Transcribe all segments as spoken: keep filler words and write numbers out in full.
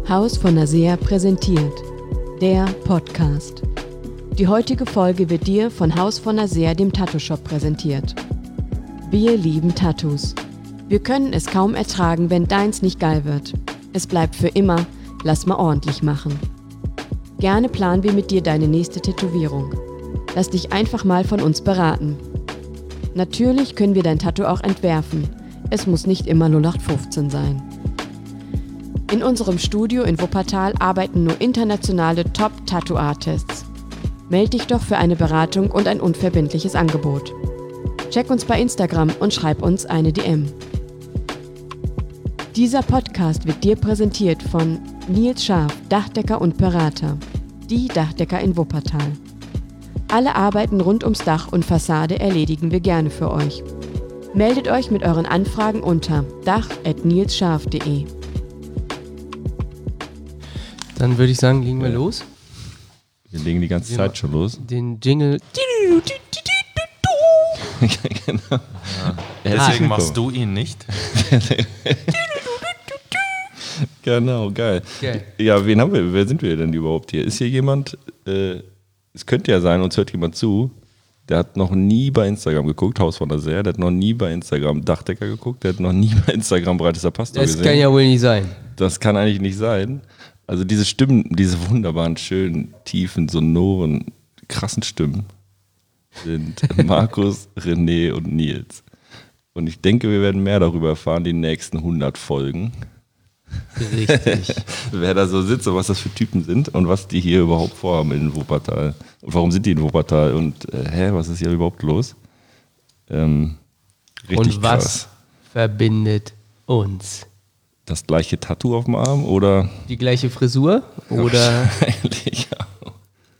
Haus von Nasea präsentiert, der Podcast. Die heutige Folge wird dir von Haus von Nasea, dem Tattoo-Shop, präsentiert. Wir lieben Tattoos. Wir können es kaum ertragen, wenn deins nicht geil wird. Es bleibt für immer, lass mal ordentlich machen. Gerne planen wir mit dir deine nächste Tätowierung. Lass dich einfach mal von uns beraten. Natürlich können wir dein Tattoo auch entwerfen. Es muss nicht immer null acht fünfzehn sein. In unserem Studio in Wuppertal arbeiten nur internationale Top-Tattoo-Artists. Meld dich doch für eine Beratung und ein unverbindliches Angebot. Check uns bei Instagram und schreib uns eine D M. Dieser Podcast wird dir präsentiert von Nils Scharf, Dachdecker und Berater. Die Dachdecker in Wuppertal. Alle Arbeiten rund ums Dach und Fassade erledigen wir gerne für euch. Meldet euch mit euren Anfragen unter dach at nilsscharf punkt de. Dann würde ich sagen, legen wir los. Wir legen die ganze Zeit schon los. Den Jingle. Genau. Ja. Deswegen machst du ihn nicht. Genau, geil. Geil. Ja, wen haben wir? Wer sind wir denn überhaupt hier? Ist hier jemand, äh, es könnte ja sein, uns hört jemand zu, der hat noch nie bei Instagram geguckt, Haus von Nasea, der hat noch nie bei Instagram Dachdecker geguckt, der hat noch nie bei Instagram Breites Pastor Das gesehen. kann ja wohl nicht sein. Das kann eigentlich nicht sein. Also diese Stimmen, diese wunderbaren, schönen, tiefen, sonoren, krassen Stimmen sind Markus, René und Nils. Und ich denke, wir werden mehr darüber erfahren, die nächsten hundert Folgen. Richtig. Wer da so sitzt und was das für Typen sind und was die hier überhaupt vorhaben in Wuppertal. Und warum sind die in Wuppertal und äh, hä, was ist hier überhaupt los? Ähm, richtig Und was krass. verbindet uns? Das gleiche Tattoo auf dem Arm oder? Die gleiche Frisur oder Wahrscheinlich auch.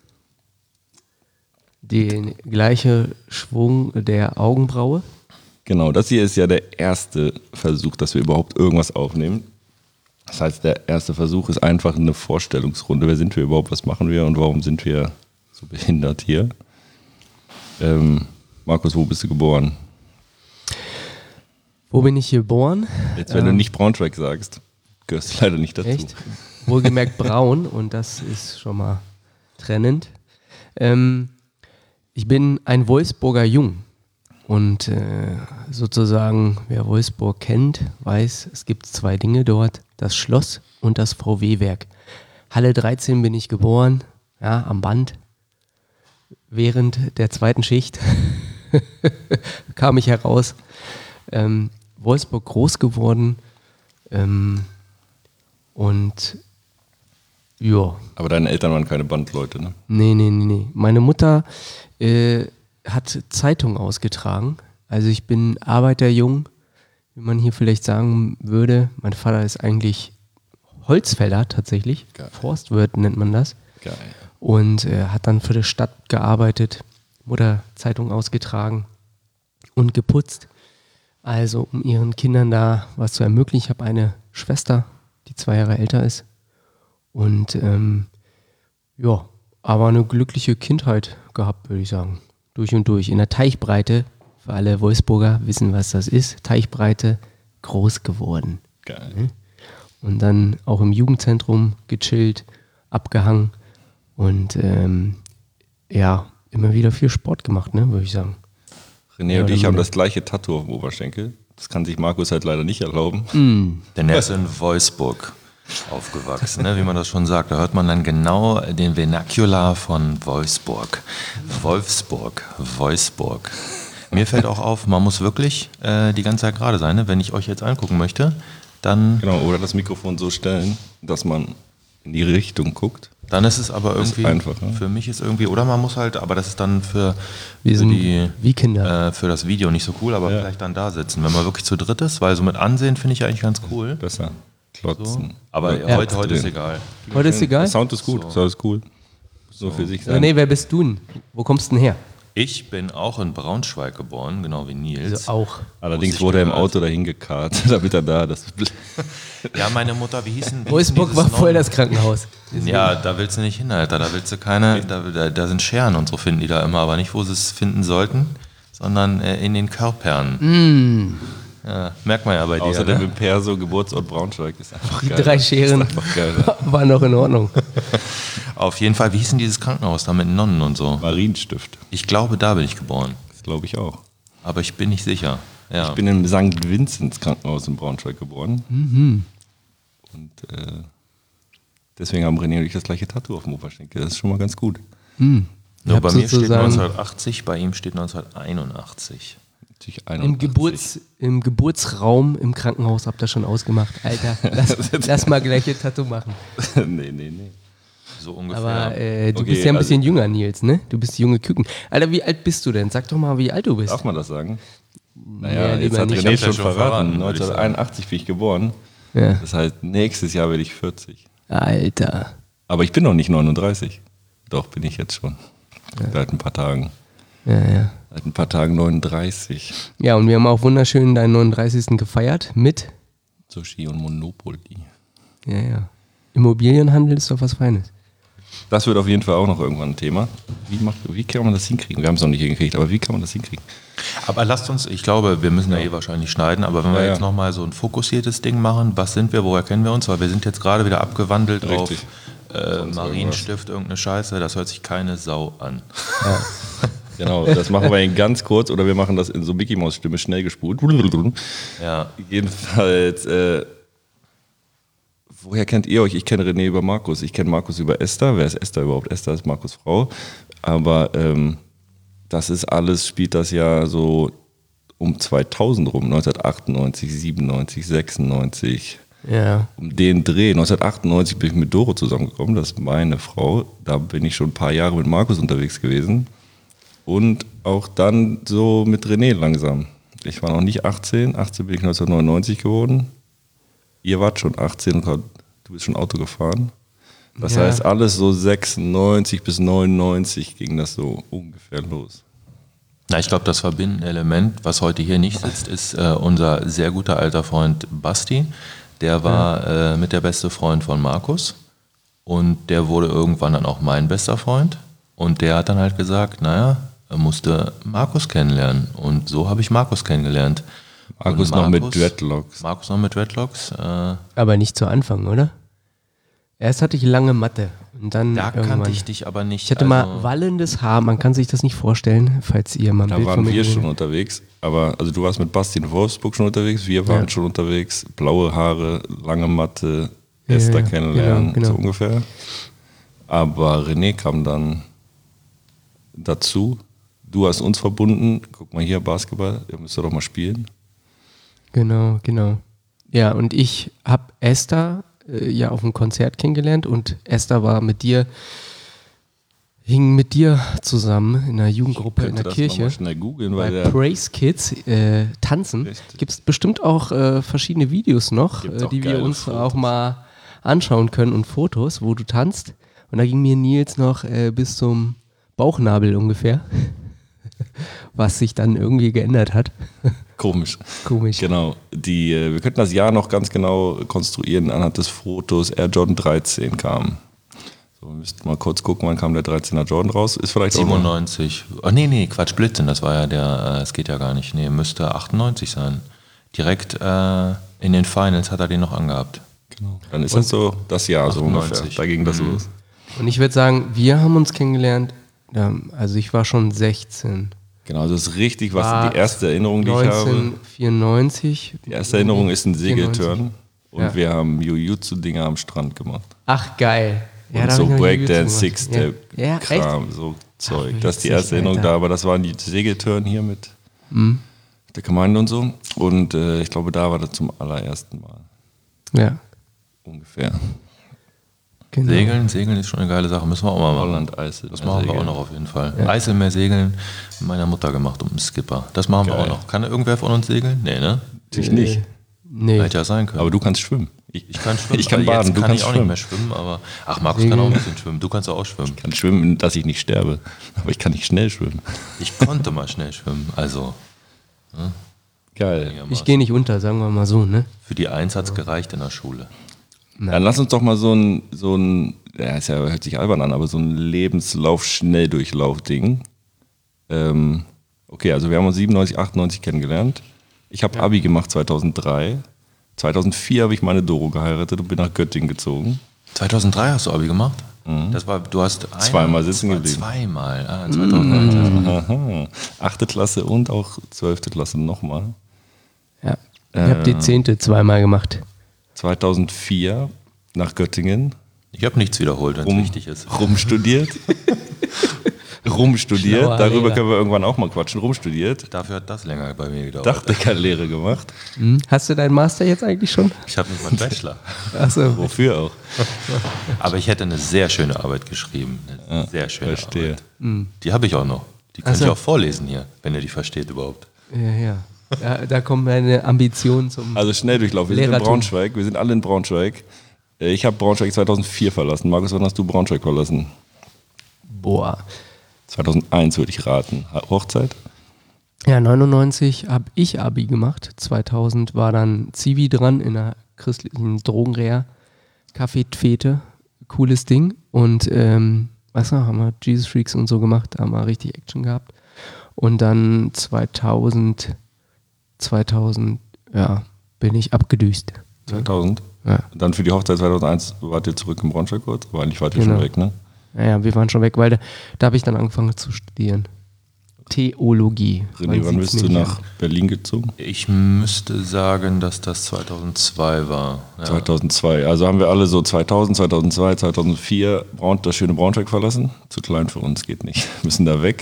den gleichen Schwung der Augenbraue? Genau, das hier ist ja der erste Versuch, dass wir überhaupt irgendwas aufnehmen. Das heißt, der erste Versuch ist einfach eine Vorstellungsrunde. Wer sind wir überhaupt, was machen wir und warum sind wir so behindert hier? Ähm, Markus, wo bist du geboren? Wo bin ich geboren? Jetzt, wenn ähm, du nicht Braunschweig sagst, gehörst du leider nicht dazu. Echt? Wohlgemerkt braun und das ist schon mal trennend. Ähm, ich bin ein Wolfsburger Jung und äh, sozusagen, wer Wolfsburg kennt, weiß, es gibt zwei Dinge dort, das Schloss und das V W-Werk. Halle dreizehn bin ich geboren, ja, am Band. Während der zweiten Schicht kam ich heraus. Ähm, Wolfsburg groß geworden ähm, und ja. Aber deine Eltern waren keine Bandleute, ne? Nee, nee, nee, nee. Meine Mutter äh, hat Zeitung ausgetragen. Also ich bin Arbeiterjung, wie man hier vielleicht sagen würde. Mein Vater ist eigentlich Holzfäller tatsächlich. Geil. Forstwirt nennt man das. Geil. Und äh, hat dann für die Stadt gearbeitet, Mutter Zeitung ausgetragen und geputzt. Also um ihren Kindern da was zu ermöglichen. Ich habe eine Schwester, die zwei Jahre älter ist. Und ähm, ja, aber eine glückliche Kindheit gehabt, würde ich sagen. Durch und durch. In der Teichbreite, für alle Wolfsburger wissen, was das ist, Teichbreite, groß geworden. Geil. Und dann auch im Jugendzentrum gechillt, abgehangen und ähm, ja, immer wieder viel Sport gemacht, ne, würde ich sagen. René und ich haben das gleiche Tattoo auf dem Oberschenkel. Das kann sich Markus halt leider nicht erlauben. Mm. Denn er ist in Wolfsburg aufgewachsen, ne? Wie man das schon sagt. Da hört man dann genau den Vernacular von Wolfsburg. Wolfsburg, Wolfsburg. Mir fällt auch auf, man muss wirklich äh, die ganze Zeit gerade sein. Ne? Wenn ich euch jetzt angucken möchte, dann... Genau, oder das Mikrofon so stellen, dass man in die Richtung guckt. Dann ist es aber irgendwie, einfacher. Für mich ist irgendwie, oder man muss halt, aber das ist dann für, Wir für, sind die, wie Kinder. Äh, für das Video nicht so cool, aber Ja. vielleicht dann da sitzen, wenn man wirklich zu dritt ist, weil so mit Ansehen finde ich eigentlich ganz cool. Besser. Klotzen. So. Aber Ja. heute, heute ist Drin. egal. Heute ist egal? Der Sound ist gut, So. Sound ist cool. So für sich sein. René, wer bist du denn? Wo kommst du denn her? Ich bin auch in Braunschweig geboren, genau wie Nils. Also auch. Allerdings Muss ich wurde er im gehört. Auto dahin gekarrt, damit er da das. Ja, meine Mutter, wie hieß denn? wie Wolfsburg hieß war denn dieses voll Norden? das Krankenhaus. Ja, da willst du nicht hin, Alter. Da willst du keine, da, da, da sind Scheren und so finden die da immer, aber nicht, wo sie es finden sollten, sondern äh, in den Körpern. Mm. Ja, merkt man ja bei dir. Außerdem Ne? im Perso, Geburtsort Braunschweig, ist einfach Die geil. drei Scheren Ist einfach geil. Ja. waren noch in Ordnung. Auf jeden Fall, wie hieß denn dieses Krankenhaus da mit Nonnen und so? Marienstift, Ich glaube, da bin ich geboren. das glaube ich auch. Aber ich bin nicht sicher. Ja. Ich bin im Sankt Vinzenz Krankenhaus in Braunschweig geboren. Mhm. Und äh, deswegen haben René und ich das gleiche Tattoo auf dem Oberschenkel. Das ist schon mal ganz gut. Hm. Nur Ich bei hab mir steht sozusagen neunzehnhundertachtzig, bei ihm steht neunzehnhunderteinundachtzig. Natürlich Im, einundachtzig. Geburts, Im Geburtsraum im Krankenhaus habt ihr schon ausgemacht. Alter, lass, lass mal gleich ein Tattoo machen. nee, nee, nee. So ungefähr. Aber äh, du Okay, bist ja ein also- bisschen jünger, Nils, ne? Du bist junge Küken. Alter, wie alt bist du denn? Sag doch mal, wie alt du bist. Darf man das sagen? Ja, Naja, jetzt lieber hat nicht. René Ich hab's schon ja schon verraten. verraten, würde ich sagen. neunzehnhunderteinundachtzig bin ich geboren. Ja. Das heißt, nächstes Jahr werde ich vierzig. Alter. Aber ich bin noch nicht neununddreißig. Doch, bin ich jetzt schon. Seit ein paar Tagen. Ja, ja. Seit ein paar Tagen neununddreißig. Ja, und wir haben auch wunderschön deinen neununddreißigsten gefeiert mit, Sushi und Monopoly. ja, ja. Immobilienhandel ist doch was Feines. Das wird auf jeden Fall auch noch irgendwann ein Thema. Wie, macht, wie kann man das hinkriegen? Wir haben es noch nicht hingekriegt, aber wie kann man das hinkriegen? Aber lasst uns, ich glaube, wir müssen ja eh wahrscheinlich schneiden, aber wenn wir Ja, jetzt ja. nochmal so ein fokussiertes Ding machen, was sind wir, woher kennen wir uns? Weil wir sind jetzt gerade wieder abgewandelt Richtig. auf äh, Marienstift, irgendeine Scheiße, das hört sich keine Sau an. Genau, das machen wir in ganz kurz oder wir machen das in so Mickey Maus Stimme schnell gespult. Ja. Jedenfalls, äh, woher kennt ihr euch? Ich kenne René über Markus. Ich kenne Markus über Esther. Wer ist Esther überhaupt? Esther ist Markus' Frau. Aber ähm, das ist alles, spielt das ja so um zweitausend rum. neunzehnhundertachtundneunzig, siebenundneunzig, sechsundneunzig. Ja. Um den Dreh. neunzehnhundertachtundneunzig bin ich mit Doro zusammengekommen. Das ist meine Frau. Da bin ich schon ein paar Jahre mit Markus unterwegs gewesen. Und auch dann so mit René langsam. Ich war noch nicht achtzehn. achtzehn bin ich neunzehnhundertneunundneunzig geworden. Ihr wart schon achtzehn und du bist schon Auto gefahren. Das Ja. heißt, alles so sechsundneunzig bis neunundneunzig ging das so ungefähr los. Na, ich glaube, das verbindende Element, was heute hier nicht sitzt, ist äh, unser sehr guter alter Freund Basti. Der war äh, mit der beste Freund von Markus und der wurde irgendwann dann auch mein bester Freund. Und der hat dann halt gesagt, naja, er musste Markus kennenlernen. Und so habe ich Markus kennengelernt. Markus Und noch mit Dreadlocks. Markus noch mit Dreadlocks. Äh, Aber nicht zu Anfang, oder? Erst hatte ich lange Matte und dann da irgendwann. kannte ich dich aber nicht. Ich hatte also, mal wallendes Haar, man kann sich das nicht vorstellen, falls ihr mal ein Da Bild von waren mir wir gesehen schon unterwegs. Aber also du warst mit Basti in Wolfsburg schon unterwegs, wir waren Ja. schon unterwegs. Blaue Haare, lange Matte, Ja, Esther ja, kennenlernen, genau, genau. so ungefähr. Aber René kam dann dazu. Du hast uns verbunden. Guck mal hier, Basketball, ihr müsst doch mal spielen. Genau, genau. Ja, und ich habe Esther äh, ja auf einem Konzert kennengelernt und Esther war mit dir, hing mit dir zusammen in einer Jugendgruppe in Könnte der das Kirche. nochmal schnell googeln, Bei weil der Praise Kids äh, tanzen. Richtig. Gibt es bestimmt auch äh, verschiedene Videos noch, Gibt's äh, auch die wir geile uns Fotos. auch mal anschauen können und Fotos, wo du tanzt. Und da ging mir Nils noch äh, bis zum Bauchnabel ungefähr, was sich dann irgendwie geändert hat. komisch. Komisch. Genau. Die, äh, wir könnten das Jahr noch ganz genau konstruieren anhand des Fotos. Air Jordan dreizehn kam. So, wir müssten mal kurz gucken, wann kam der dreizehner Jordan raus. Ist vielleicht auch mal- siebenundneunzig. Oh, nee, nee, Quatsch, Blitzen, das war ja der, äh, es geht ja gar nicht. Nee, müsste achtundneunzig sein. Direkt äh, in den Finals hat er den noch angehabt. Genau. Dann ist das so das Jahr so ungefähr. achtundneunzig. Da ging das Mhm. los. Und ich würde sagen, wir haben uns kennengelernt, ja, also ich war schon sechzehn. Genau, das ist richtig, was War die erste Erinnerung, die ich habe. neunzehnhundert vierundneunzig. Die erste Erinnerung ist ein Segelturn. Und Ja. wir haben Jiu-Jitsu-Dinger am Strand gemacht. Ach, geil. Ja, und da hab so ich noch Breakdance, Jiu-Jitsu gemacht. Six-Step, Ja, ja echt? Kram, so Zeug. Ach, das ist die witzig, erste Erinnerung Alter. da, aber das waren die Segeltörn hier mit Mhm. der Gemeinde und so. Und äh, ich glaube, da war das zum allerersten Mal Ja, ungefähr. genau. Segeln, Segeln ist schon eine geile Sache, müssen wir auch mal machen. Holland Eisel. Das machen wir Segeln. auch noch auf jeden Fall. Eiselmeer segeln, mit meiner Mutter gemacht um einen Skipper. Das machen wir Geil. auch noch. Kann irgendwer von uns segeln? Nee, ne? Natürlich nicht. Nee. Hätte ja sein können. Aber du kannst schwimmen. ich, ich kann schwimmen. Ich kann Also baden, jetzt du kann kannst ich auch schwimmen. nicht mehr schwimmen, aber ach, Markus kann auch ein bisschen schwimmen. Du kannst auch schwimmen. Ich kann schwimmen, dass ich nicht sterbe. Aber ich kann nicht schnell schwimmen. Ich konnte mal schnell schwimmen. Also Geil. Ich gehe nicht unter, sagen wir mal so, ne? für die Eins hat es gereicht in der Schule. Dann lass uns doch mal so ein, so ein, ja, ist ja, hört sich albern an, aber so ein Lebenslauf-Schnelldurchlauf-Ding. Ähm, okay, also wir haben uns siebenundneunzig, achtundneunzig kennengelernt. Ich habe Abi gemacht zweitausenddrei. zweitausendvier habe ich meine Doro geheiratet und bin nach Göttingen gezogen. zweitausenddrei hast du Abi gemacht? Mhm. Das war, du hast eine, zweimal sitzen geblieben. Zweimal, ah, zweitausendneunzehn. Mhm. Achte Klasse und auch zwölfte Klasse nochmal. Ja. Ich habe die zehnte zweimal gemacht. zweitausendvier nach Göttingen. Ich habe nichts wiederholt, wenn es Rum, wichtig ist. Rumstudiert. rumstudiert. Schlauer Darüber Lehrer. können wir irgendwann auch mal quatschen. Rumstudiert. Dafür hat das länger bei mir gedauert. Dachdeckerlehre gemacht. Hm? Hast du deinen Master jetzt eigentlich schon? Ich habe nicht mal einen Bachelor. Achso. Wofür auch? Aber ich hätte eine sehr schöne Arbeit geschrieben. Eine Ja, sehr schöne verstehe. Arbeit. Die habe ich auch noch. Die kann Ach so. ich auch vorlesen hier, wenn ihr die versteht überhaupt. Ja, ja. Ja, da kommt meine Ambition zum. Also Schnelldurchlauf. Wir sind in Lehrertum. Braunschweig. Wir sind alle in Braunschweig. Äh, Ich habe Braunschweig zweitausendvier verlassen. Markus, wann hast du Braunschweig verlassen? Boah. zweitausendeins würde ich raten. Ha- Hochzeit? Ja, neunundneunzig habe ich Abi gemacht. zweitausend war dann Zivi dran in einer christlichen Drogenreha. Kaffee Tfete. Cooles Ding. Und, ähm, weißt du, haben wir Jesus Freaks und so gemacht. Da haben wir richtig Action gehabt. Und dann zweitausend, zweitausend, ja, bin ich abgedüst. zweitausend? Ja. Dann für die Hochzeit zweitausendeins wart ihr zurück in Braunschweig kurz? Aber eigentlich wart ihr Genau. schon weg, ne? Naja, wir waren schon weg, weil da, da habe ich dann angefangen zu studieren. Theologie. René, Man wann sieht's bist du nicht nach an. Berlin gezogen? Ich müsste sagen, dass das zweitausendzwei war. Ja. zweitausendzwei. Also haben wir alle so zweitausend, zweitausendzwei, zweitausendvier Braun, das schöne Braunschweig verlassen. Zu klein für uns, geht nicht. Müssen da weg.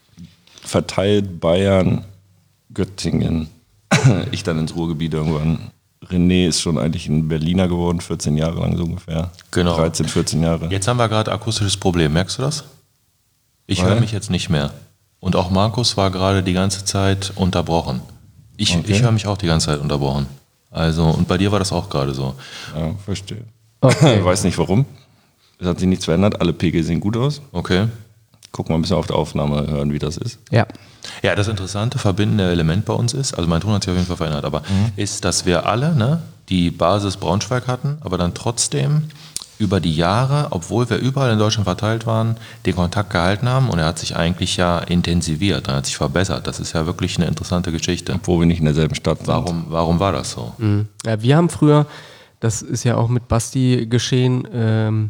Verteilt Bayern, Göttingen. Ich dann ins Ruhrgebiet irgendwann. René ist schon eigentlich ein Berliner geworden, vierzehn Jahre lang so ungefähr. Genau. dreizehn, vierzehn Jahre. Jetzt haben wir gerade akustisches Problem, merkst du das? Ich Weil? höre mich jetzt nicht mehr. Und auch Markus war gerade die ganze Zeit unterbrochen. Ich, Okay. ich höre mich auch die ganze Zeit unterbrochen. Also, und bei dir war das auch gerade so. Ja, verstehe. Okay. Ich weiß nicht warum. Es hat sich nichts verändert. Alle Pegel sehen gut aus. Okay. Gucken wir ein bisschen auf der Aufnahme hören, wie das ist. Ja. Ja, das interessante verbindende Element bei uns ist, also mein Ton hat sich auf jeden Fall verändert, aber ist, dass wir alle ne, die Basis Braunschweig hatten, aber dann trotzdem über die Jahre, obwohl wir überall in Deutschland verteilt waren, den Kontakt gehalten haben und er hat sich eigentlich ja intensiviert, er hat sich verbessert. Das ist ja wirklich eine interessante Geschichte. Obwohl wir nicht in derselben Stadt sind. Warum, warum war das so? Mhm. Ja, wir haben früher, das ist ja auch mit Basti geschehen, ähm,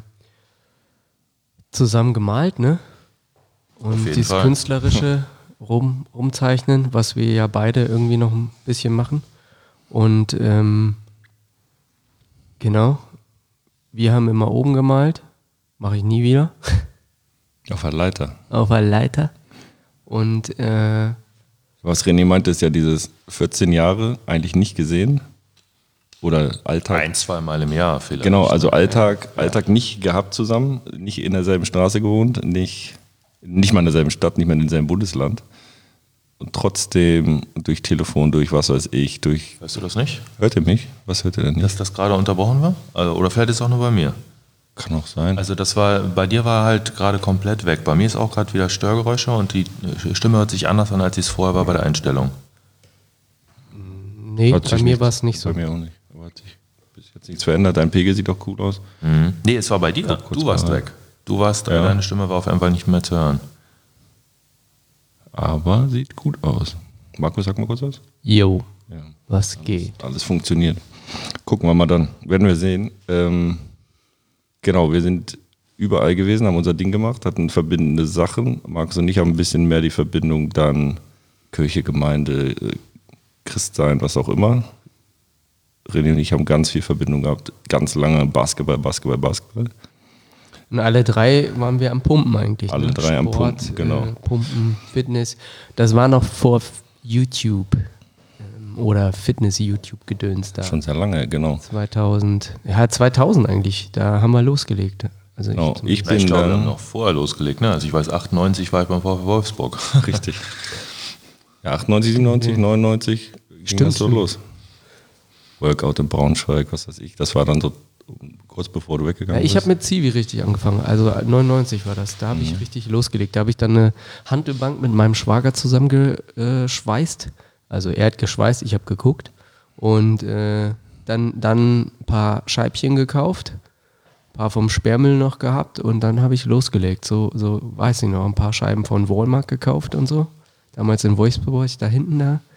zusammen gemalt, ne? Auf Und jeden dieses Fall. künstlerische rum, rumzeichnen, was wir ja beide irgendwie noch ein bisschen machen. Und ähm, genau, wir haben immer oben gemalt, mache ich nie wieder, Auf der Leiter. auf der Leiter. Und äh, Was René meinte, ist ja dieses vierzehn Jahre eigentlich nicht gesehen. Oder Alltag. Ein, zwei Mal im Jahr vielleicht. Genau, also Alltag, Alltag nicht gehabt zusammen, nicht in derselben Straße gewohnt, nicht, nicht mal in derselben Stadt, nicht mal in demselben Bundesland. Und trotzdem durch Telefon, durch was weiß ich, durch. Weißt du das nicht? Hört ihr mich? Was hört ihr denn nicht? Dass das gerade unterbrochen war? Also, oder vielleicht ist es auch nur bei mir. Kann auch sein. Also das war, bei dir war halt gerade komplett weg. Bei mir ist auch gerade wieder Störgeräusche und die Stimme hört sich anders an, als es vorher war bei der Einstellung. nee, Hat bei sich mir nicht- war es nicht so. Bei mir auch nicht. Aber hat sich bis jetzt nichts verändert. Dein Pegel sieht doch cool aus. Mhm. Nee, es war bei dir. kurz Du warst mal. weg. Du warst, Ja. deine Stimme war auf einmal nicht mehr zu hören. Aber sieht gut aus. Markus, sag mal kurz was. Jo, Ja. was geht? Alles funktioniert. Gucken wir mal dann. Werden wir sehen. Ähm, genau, wir sind überall gewesen, haben unser Ding gemacht, hatten verbindende Sachen. Markus und ich haben ein bisschen mehr die Verbindung dann Kirche, Gemeinde, äh, Christsein, was auch immer. René und ich haben ganz viel Verbindung gehabt. Ganz lange Basketball, Basketball, Basketball. Und alle drei waren wir am Pumpen eigentlich. Alle ne? drei am Sport, Pumpen, genau. Äh, Pumpen, Fitness. Das war noch vor F- YouTube ähm, oder Fitness-YouTube-Gedöns da. Schon sehr lange, genau. zweitausend, ja zweitausend eigentlich, da haben wir losgelegt. Also Genau, ich, ich Na, ich bin glaube, wir haben dann noch vorher losgelegt. Ne? Also ich weiß, achtundneunzig war ich beim VfL Wolfsburg. richtig. Ja, achtundneunzig, siebenundneunzig, neunundneunzig ging Stimmt. das so los. Workout in Braunschweig, was weiß ich. Das war dann so kurz bevor du ja, weggegangen ich bist. habe mit Zivi richtig angefangen, also neunundneunzig war das, da habe ich richtig losgelegt. Da habe ich dann eine Hantelbank mit meinem Schwager zusammengeschweißt. Also er hat geschweißt, ich habe geguckt. Und äh, dann, dann ein paar Scheibchen gekauft, ein paar vom Sperrmüll noch gehabt und dann habe ich losgelegt. So, so, weiß ich noch, ein paar Scheiben von Walmart gekauft und so. Damals in Wolfsburg, da hinten da,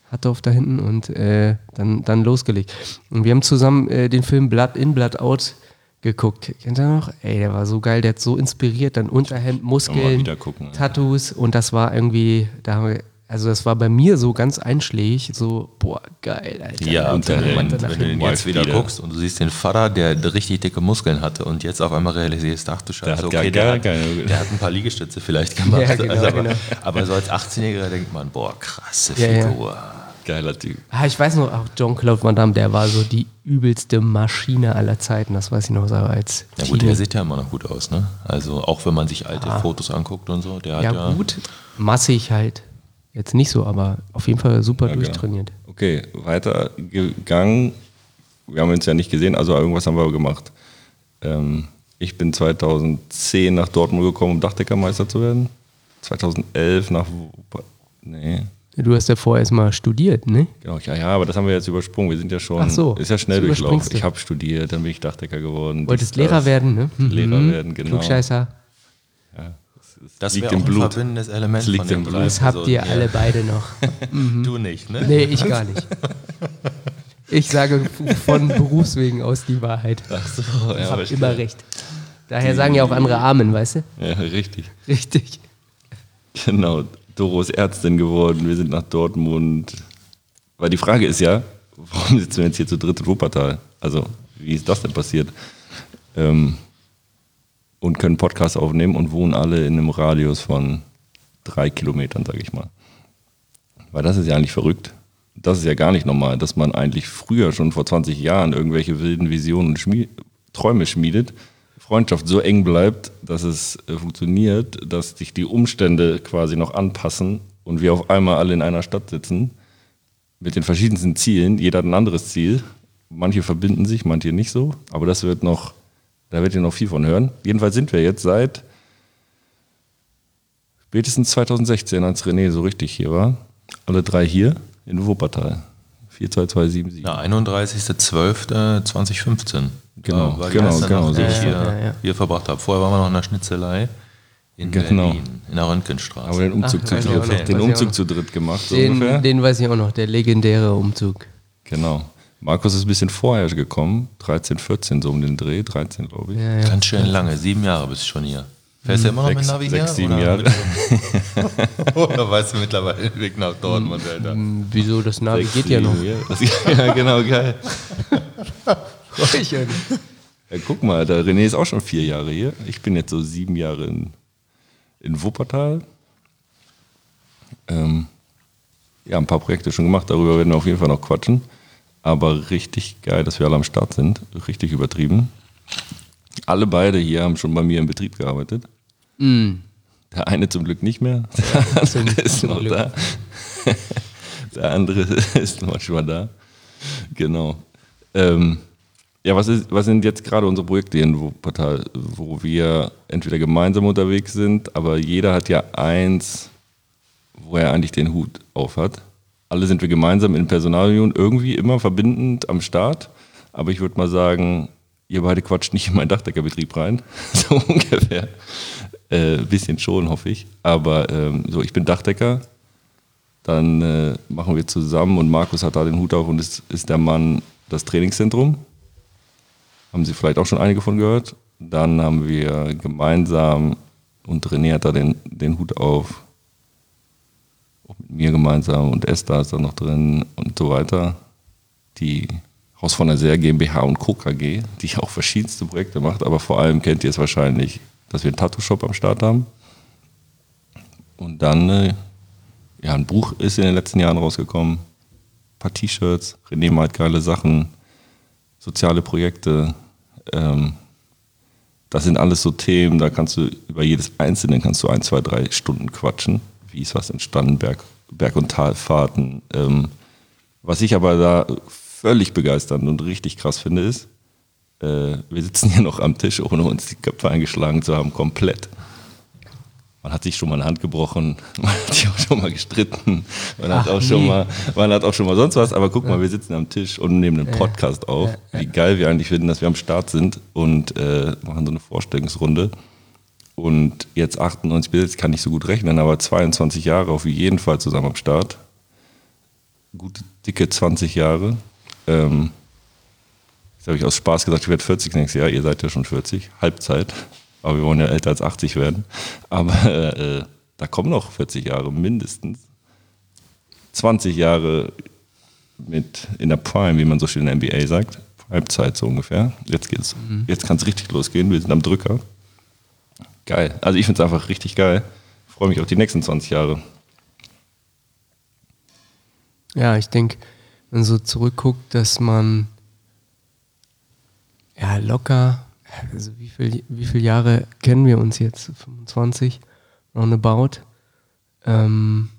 Hattorf da hinten und äh, dann, dann losgelegt. Und wir haben zusammen äh, den Film Blood In, Blood Out geguckt. Kennt ihr noch? Ey, der war so geil, der hat so inspiriert. Dann Unterhemd, Muskeln, gucken, Tattoos und das war irgendwie, da haben wir, also das war bei mir so ganz einschlägig, so, boah, geil, Alter. Ja, und der wenn, Hemd, wenn du den jetzt wieder guckst und du siehst den Vater, der richtig dicke Muskeln hatte und jetzt auf einmal realisierst, ach du Scheiße, hat okay, gar- der, hat, gar keine- der hat ein paar Liegestütze vielleicht gemacht. Ja, genau, also, aber, genau. aber so als achtzehnjähriger denkt man, boah, krasse Ja, ja. Figur. Geiler Typ. Ah, ich weiß noch, auch Jean-Claude Van Damme, der war so die übelste Maschine aller Zeiten, das weiß ich noch, aber als Ja gut, Teenie. der sieht ja immer noch gut aus, ne? Also auch wenn man sich alte Fotos anguckt und so, der hat Ja, ja... gut, massig halt. Jetzt nicht so, aber auf jeden Fall super Ja, genau. durchtrainiert. Okay, weiter gegangen. Wir haben uns ja nicht gesehen, also irgendwas haben wir gemacht. Ähm, ich bin zweitausendzehn nach Dortmund gekommen, um Dachdeckermeister zu werden. zweitausendelf nach... Wupper- Nee, Du hast ja vorher erstmal studiert, ne? genau, ja, ja, aber das haben wir jetzt übersprungen. Wir sind ja schon... Ach so, ist ja schnell das Durchlauf. überspringst du. Ich habe studiert, dann bin ich Dachdecker geworden. Wolltest dies, das. Lehrer werden, ne? Lehrer Mhm. werden, genau. Klugscheißer. Ja, das, Das liegt wäre im auch ein Blut. verbindendes Element Das liegt von dem im Blut. drei Das habt ihr Personen, alle beide noch. ja. Du nicht, ne? Nee, ich gar nicht. Ich sage von Berufswegen aus die Wahrheit. Ach so, Ich ja, habe verstehe. immer recht. Daher sagen ja auch andere Amen, weißt du? Ja, richtig. Richtig. Genau, Doro ist Ärztin geworden, wir sind nach Dortmund. Weil die Frage ist ja, warum sitzen wir jetzt hier zu dritt in Wuppertal? Also, wie ist das denn passiert? Ähm, und können Podcasts aufnehmen und wohnen alle in einem Radius von drei Kilometern, sage ich mal. Weil das ist ja eigentlich verrückt. Das ist ja gar nicht normal, dass man eigentlich früher schon vor zwanzig Jahren irgendwelche wilden Visionen und Schmie- Träume schmiedet. Freundschaft so eng bleibt, dass es äh, funktioniert, dass sich die Umstände quasi noch anpassen und wir auf einmal alle in einer Stadt sitzen mit den verschiedensten Zielen. Jeder hat ein anderes Ziel. Manche verbinden sich, manche nicht so. Aber das wird noch, da werdet ihr noch viel von hören. Jedenfalls sind wir jetzt seit spätestens zweitausendsechzehn, als René so richtig hier war, alle drei hier in Wuppertal. vier zwei zwei sieben sieben. Ja, einunddreißigster zwölfter zweitausendfünfzehn. Genau, Da war die genau, erste genau, Nacht, so die ist ich es. hier, Ja, ja. hier verbracht habe. Vorher waren wir noch in der Schnitzelei in Genau. Berlin, in der Röntgenstraße. Aber den Umzug, Ach, zu, weiß ich auch dritt, noch, den weiß ich auch Umzug noch. zu dritt gemacht, so ungefähr. Den, den weiß ich auch noch, der legendäre Umzug. Genau. Markus ist ein bisschen vorher gekommen, dreizehn, vierzehn so um den Dreh, dreizehn glaube ich. Ja, ja. Ganz schön lange, sieben Jahre bist du schon hier. Fährst du immer noch Sechs- mit Navi sechs, her? sieben oder Jahre. mit- Oder weißt du mittlerweile den Weg nach Dortmund, Alter? Hm, Wieso, das Navi Sechs, geht ja noch. sieben Jahre. Das, ja, genau, geil. Freu ich ja nicht. Ja, guck mal, der René ist auch schon vier Jahre hier. Ich bin jetzt so sieben Jahre in, in Wuppertal. Ähm, ja, ein paar Projekte schon gemacht, darüber werden wir auf jeden Fall noch quatschen. Aber richtig geil, dass wir alle am Start sind. Richtig übertrieben. Alle beide hier haben schon bei mir im Betrieb gearbeitet. Mm. Der eine zum Glück nicht mehr. Der Zum- andere ist zum noch Glück. da. Der andere ist manchmal da. Genau. Ähm, ja, was, ist, was sind jetzt gerade unsere Projekte hier in Wuppertal, wo wir entweder gemeinsam unterwegs sind, aber jeder hat ja eins, wo er eigentlich den Hut auf hat. Alle sind wir gemeinsam in Personalunion irgendwie immer verbindend am Start. Aber ich würde mal sagen, ihr beide quatscht nicht in meinen Dachdeckerbetrieb rein. So ungefähr. Ein äh, bisschen schon, hoffe ich. Aber ähm, so, ich bin Dachdecker. Dann äh, machen wir zusammen und Markus hat da den Hut auf und ist, ist der Mann das Trainingszentrum. Haben Sie vielleicht auch schon einige von gehört. Dann haben wir gemeinsam, und René hat da den, den Hut auf, auch mit mir gemeinsam und Esther ist da noch drin und so weiter. Die Haus von der Seer GmbH und Co. K G, die auch verschiedenste Projekte macht, aber vor allem kennt ihr es wahrscheinlich, dass wir einen Tattoo-Shop am Start haben. Und dann, äh, ja, ein Buch ist in den letzten Jahren rausgekommen, ein paar T-Shirts, René malt geile Sachen, soziale Projekte, ähm, das sind alles so Themen, da kannst du über jedes Einzelne kannst du ein, zwei, drei Stunden quatschen. Wie ist was entstanden, Berg, Berg- und Talfahrten. Ähm, was ich aber da völlig begeisternd und richtig krass finde, ist, äh, wir sitzen hier noch am Tisch, ohne uns die Köpfe eingeschlagen zu haben, komplett. Man hat sich schon mal eine Hand gebrochen, man hat sich auch schon mal gestritten, man hat, Ach, auch schon nee. mal, man hat auch schon mal sonst was, aber guck mal, wir sitzen am Tisch und nehmen einen Podcast auf. Wie geil wir eigentlich finden, dass wir am Start sind und äh, machen so eine Vorstellungsrunde. Und jetzt achtundneunzig, jetzt kann ich so gut rechnen, aber zweiundzwanzig Jahre auf jeden Fall zusammen am Start. gute, dicke zwanzig Jahre. Ähm, jetzt habe ich aus Spaß gesagt, ich werde vierzig nächstes Jahr. Ihr seid ja schon vierzig, Halbzeit. Aber wir wollen ja älter als achtzig werden. Aber äh, da kommen noch vierzig Jahre mindestens. zwanzig Jahre mit in der Prime, wie man so schön in der N B A sagt. Halbzeit so ungefähr. Jetzt geht's. Mhm. Jetzt kann es richtig losgehen. Wir sind am Drücker. Geil. Also ich finde es einfach richtig geil. Ich freue mich auf die nächsten zwanzig Jahre. Ja, ich denke, wenn man so zurückguckt, dass man ja locker, also wie viel, wie viele Jahre kennen wir uns jetzt? fünfundzwanzig? Roundabout. Ähm,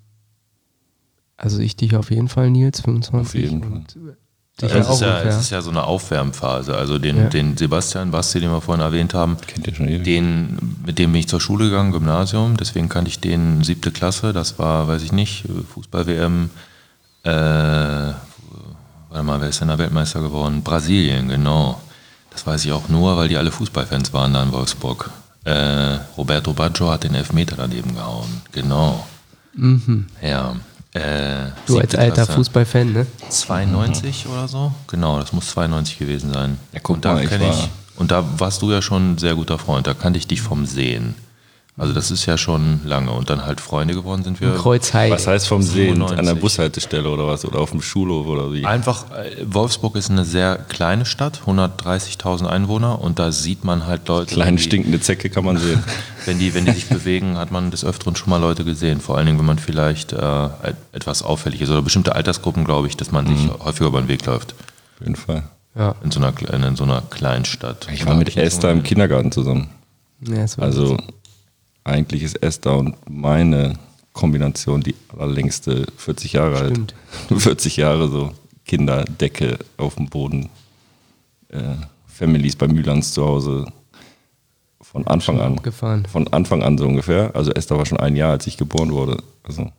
also ich dich auf jeden Fall, Nils, fünfundzwanzig. Auf jeden Fall. Und Ja, es, ist ja, es ist ja so eine Aufwärmphase. Also den, ja. den Sebastian Basti, den wir vorhin erwähnt haben, kennt ihr schon ewig. Den, mit dem bin ich zur Schule gegangen, Gymnasium. Deswegen kannte ich den siebte Klasse. Das war, weiß ich nicht, Fußball-W M. Äh, warte mal, wer ist denn der Weltmeister geworden? Brasilien, genau. Das weiß ich auch nur, weil die alle Fußballfans waren da in Wolfsburg. Äh, Roberto Baggio hat den Elfmeter daneben gehauen. Genau. Mhm. Ja. Äh, du als alter Klasse. Fußballfan, ne? zweiundneunzig mhm. oder so? Genau, das muss zweiundneunzig gewesen sein. Ja, guck und, da mal, ich ich, war und da warst du ja schon ein sehr guter Freund, da kannte ich dich vom Sehen. Also das ist ja schon lange. Und dann halt Freunde geworden sind wir. Kreuzheide. Was heißt vom Sehen? siebenundneunzig. An der Bushaltestelle oder was? Oder auf dem Schulhof oder wie? Einfach, Wolfsburg ist eine sehr kleine Stadt, hundertdreißigtausend Einwohner, und da sieht man halt Leute. Kleine die, stinkende Zecke kann man sehen. wenn, die, wenn die sich bewegen, hat man des Öfteren schon mal Leute gesehen. Vor allen Dingen, wenn man vielleicht äh, etwas auffällig ist. Oder bestimmte Altersgruppen, glaube ich, dass man sich mhm. häufiger über den Weg läuft. Auf jeden Fall. Ja. In so einer, in so einer kleinen Stadt. Ich war mit Esther im Kindergarten zusammen. Ja, das war also eigentlich ist Esther und meine Kombination die allerlängste, vierzig Jahre Stimmt. alt. vierzig Jahre so, Kinder, Decke auf dem Boden, äh, Families bei Mülands zu Hause. Von Anfang an. Gefahren. Von Anfang an so ungefähr. Also Esther war schon ein Jahr, als ich geboren wurde. Also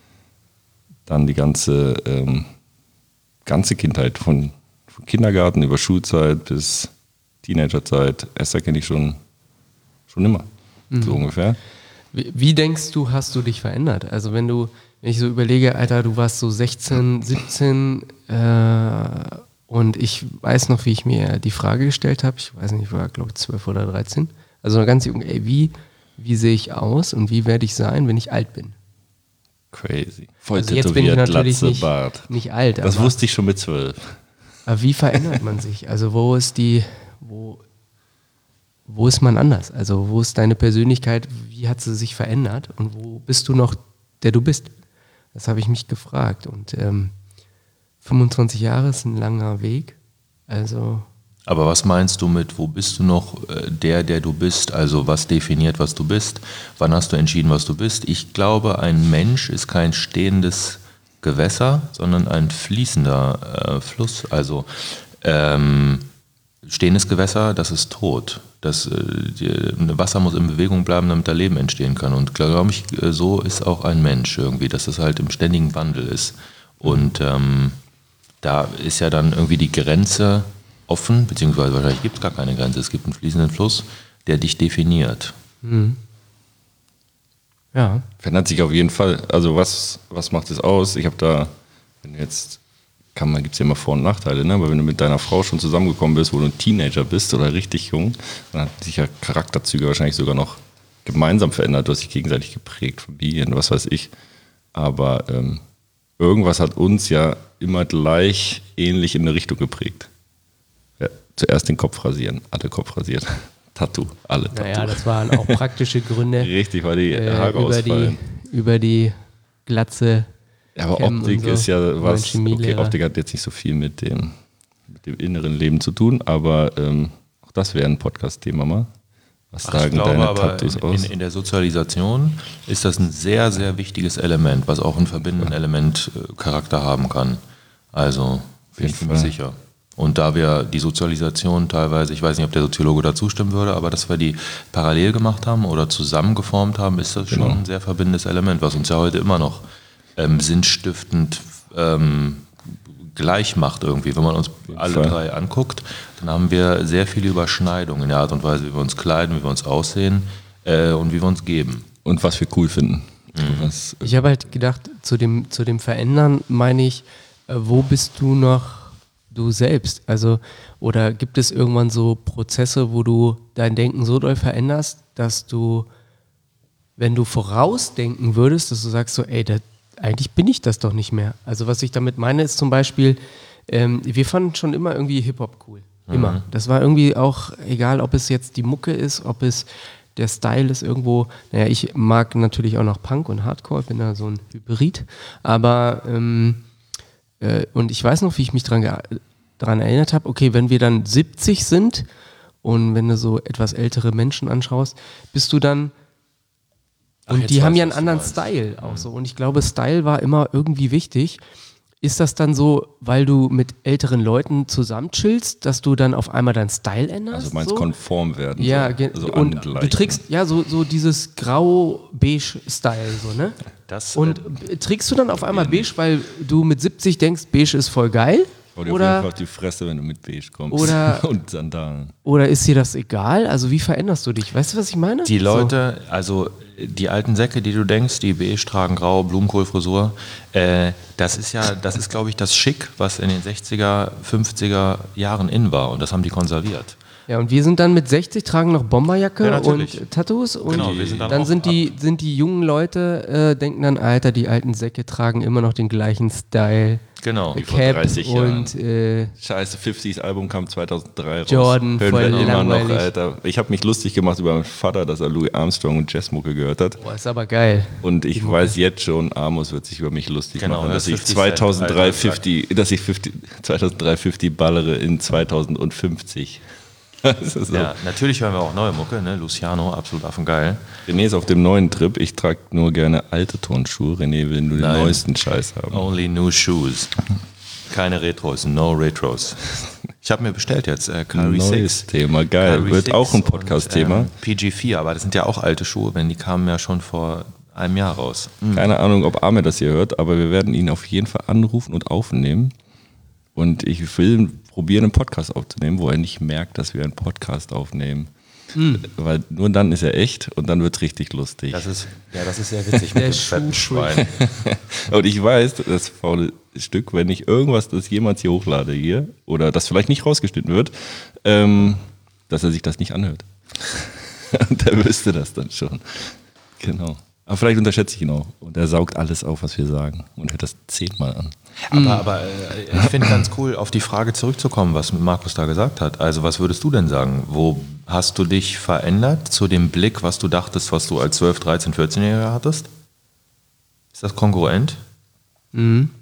dann die ganze, ähm, ganze Kindheit, von, von Kindergarten über Schulzeit bis Teenagerzeit. Esther kenne ich schon, schon immer. So ungefähr. Wie, wie denkst du, hast du dich verändert? Also wenn du, wenn ich so überlege, Alter, du warst so sechzehn, siebzehn äh, und ich weiß noch, wie ich mir die Frage gestellt habe, ich weiß nicht, ich war glaube ich zwölf oder dreizehn, also eine ganz jung, ey, wie, wie sehe ich aus und wie werde ich sein, wenn ich alt bin? Crazy. Voll also jetzt bin ich natürlich nicht, Bart. nicht alt. Das aber, wusste ich schon mit zwölf. Aber wie verändert man sich? Also wo ist die, wo Wo ist man anders? Also wo ist deine Persönlichkeit? Wie hat sie sich verändert? Und wo bist du noch, der du bist? Das habe ich mich gefragt. Und ähm, fünfundzwanzig Jahre ist ein langer Weg. Also. Aber was meinst du mit, wo bist du noch äh, der, der du bist? Also was definiert, was du bist? Wann hast du entschieden, was du bist? Ich glaube, ein Mensch ist kein stehendes Gewässer, sondern ein fließender äh, Fluss. Also ähm, stehendes Gewässer, das ist tot. Das äh, die, Wasser muss in Bewegung bleiben, damit da Leben entstehen kann. Und glaube ich, so ist auch ein Mensch irgendwie, dass das halt im ständigen Wandel ist. Und ähm, da ist ja dann irgendwie die Grenze offen, beziehungsweise wahrscheinlich gibt es gar keine Grenze. Es gibt einen fließenden Fluss, der dich definiert. Mhm. Ja. Verändert sich auf jeden Fall. Also was, was macht es aus? Ich habe da, wenn du jetzt kann man, gibt es ja immer Vor- und Nachteile, ne? Aber wenn du mit deiner Frau schon zusammengekommen bist, wo du ein Teenager bist oder richtig jung, dann hat sich ja Charakterzüge wahrscheinlich sogar noch gemeinsam verändert. Du hast dich gegenseitig geprägt, Familien, was weiß ich. Aber ähm, irgendwas hat uns ja immer gleich ähnlich in eine Richtung geprägt. Ja, zuerst den Kopf rasieren, alle Kopf rasiert. Tattoo, alle Tattoo. Naja, das waren auch praktische Gründe. Richtig, weil die äh, Haare über ausfallen. Die, über die Glatze. Ja, aber Cam Optik und so. ist ja was, okay, Chemielehrer. Optik hat jetzt nicht so viel mit dem, mit dem inneren Leben zu tun, aber ähm, auch das wäre ein Podcast-Thema mal. Was Ach, sagen ich glaube, deine aber Tattoos in, aus? in, in der Sozialisation ist das ein sehr, sehr wichtiges Element, was auch einen verbindenden Element äh, Charakter haben kann. Also, bin ich mir sicher. Und da wir die Sozialisation teilweise, ich weiß nicht, ob der Soziologe dazu stimmen würde, aber dass wir die parallel gemacht haben oder zusammengeformt haben, ist das Genau. schon ein sehr verbindendes Element, was uns ja heute immer noch ähm, sinnstiftend ähm, gleich macht irgendwie. Wenn man uns alle Fall. drei anguckt, dann haben wir sehr viele Überschneidungen in der Art und Weise, wie wir uns kleiden, wie wir uns aussehen äh, und wie wir uns geben. Und was wir cool finden. Mhm. Was, Ich habe halt gedacht, zu dem, zu dem Verändern meine ich, äh, wo bist du noch du selbst? Also, oder gibt es irgendwann so Prozesse, wo du dein Denken so doll veränderst, dass du, wenn du vorausdenken würdest, dass du sagst so, ey, das, eigentlich bin ich das doch nicht mehr. Also was ich damit meine, ist zum Beispiel, ähm, wir fanden schon immer irgendwie Hip-Hop cool. Immer. Mhm. Das war irgendwie auch, egal ob es jetzt die Mucke ist, ob es der Style ist irgendwo, naja, ich mag natürlich auch noch Punk und Hardcore, bin da so ein Hybrid, aber ähm, äh, und ich weiß noch, wie ich mich dran, dran erinnert habe, okay, wenn wir dann siebzig sind und wenn du so etwas ältere Menschen anschaust, bist du dann und Ach, die haben ja einen anderen Style auch so. Und ich glaube, Style war immer irgendwie wichtig. Ist das dann so, weil du mit älteren Leuten zusammen chillst, dass du dann auf einmal deinen Style änderst? Also meinst so? konform werden. Ja, so, ge- also und angleichen. du trägst ja so, so dieses grau-beige-Style, so, ne? Das, und äh, trägst du dann auf einmal beige, weil du mit siebzig denkst, beige ist voll geil? Oder, oder auf jeden Fall auf die Fresse, wenn du mit beige kommst. Oder, und Sandalen. Oder ist dir das egal? Also wie veränderst du dich? Weißt du, was ich meine? Die Leute, so. also die alten Säcke, die du denkst, die beige tragen, grau, Blumenkohlfrisur, äh, das ist ja, das ist, glaube ich, das Schick, was in den sechziger, fünfziger Jahren in war. Und das haben die konserviert. Ja, und wir sind dann mit sechzig, tragen noch Bomberjacke ja, und Tattoos und genau, wir sind dann, dann sind die, sind die jungen Leute, äh, denken dann, Alter, die alten Säcke tragen immer noch den gleichen Style. Genau. Wie vor Cap dreißig Jahren. Und, äh, Scheiße, fünfziges Album kam zweitausenddrei raus. Jordan, Hören voll wir immer noch, langweilig. Alter. Ich habe mich lustig gemacht über meinen Vater, dass er Louis Armstrong und Jazzmucke gehört hat. Boah, ist aber geil. Und ich weiß jetzt schon, Amos wird sich über mich lustig Genau, machen, dass ich fünfzig zweitausenddrei Cent, fünfzig, dass ich fünfzig, zweitausenddrei fünfzig ballere in zweitausendfünfzig. Das ist so. Ja, natürlich hören wir auch neue Mucke, ne? Luciano, absolut affengeil. René ist auf dem neuen Trip. Ich trage nur gerne alte Turnschuhe. René will nur den Nein. neuesten Scheiß haben. Only new shoes. Keine Retros, no Retros. Ich habe mir bestellt jetzt äh, Kyrie Neues six. Thema, geil. Kyrie Wird six auch ein und, Podcast-Thema. Ähm, P G vier, aber das sind ja auch alte Schuhe, denn die kamen ja schon vor einem Jahr raus. Mhm. Keine Ahnung, ob Arme das hier hört, aber wir werden ihn auf jeden Fall anrufen und aufnehmen. Und ich will probieren, einen Podcast aufzunehmen, wo er nicht merkt, dass wir einen Podcast aufnehmen. Mhm. Weil nur dann ist er echt und dann wird es richtig lustig. Das ist, ja, das ist sehr witzig mit dem fetten Schwein. Und ich weiß, das faule Stück, wenn ich irgendwas, das jemals hier hochlade hier, oder das vielleicht nicht rausgeschnitten wird, ähm, dass er sich das nicht anhört. Und er wüsste das dann schon. Genau. Aber vielleicht unterschätze ich ihn auch. Und er saugt alles auf, was wir sagen. Und hört das zehnmal an. Aber, aber äh, ich finde ganz cool, auf die Frage zurückzukommen, was Markus da gesagt hat. Also was würdest du denn sagen? Wo hast du dich verändert zu dem Blick, was du dachtest, was du als zwölf, dreizehn, vierzehn-Jähriger hattest? Ist das kongruent? Mhm.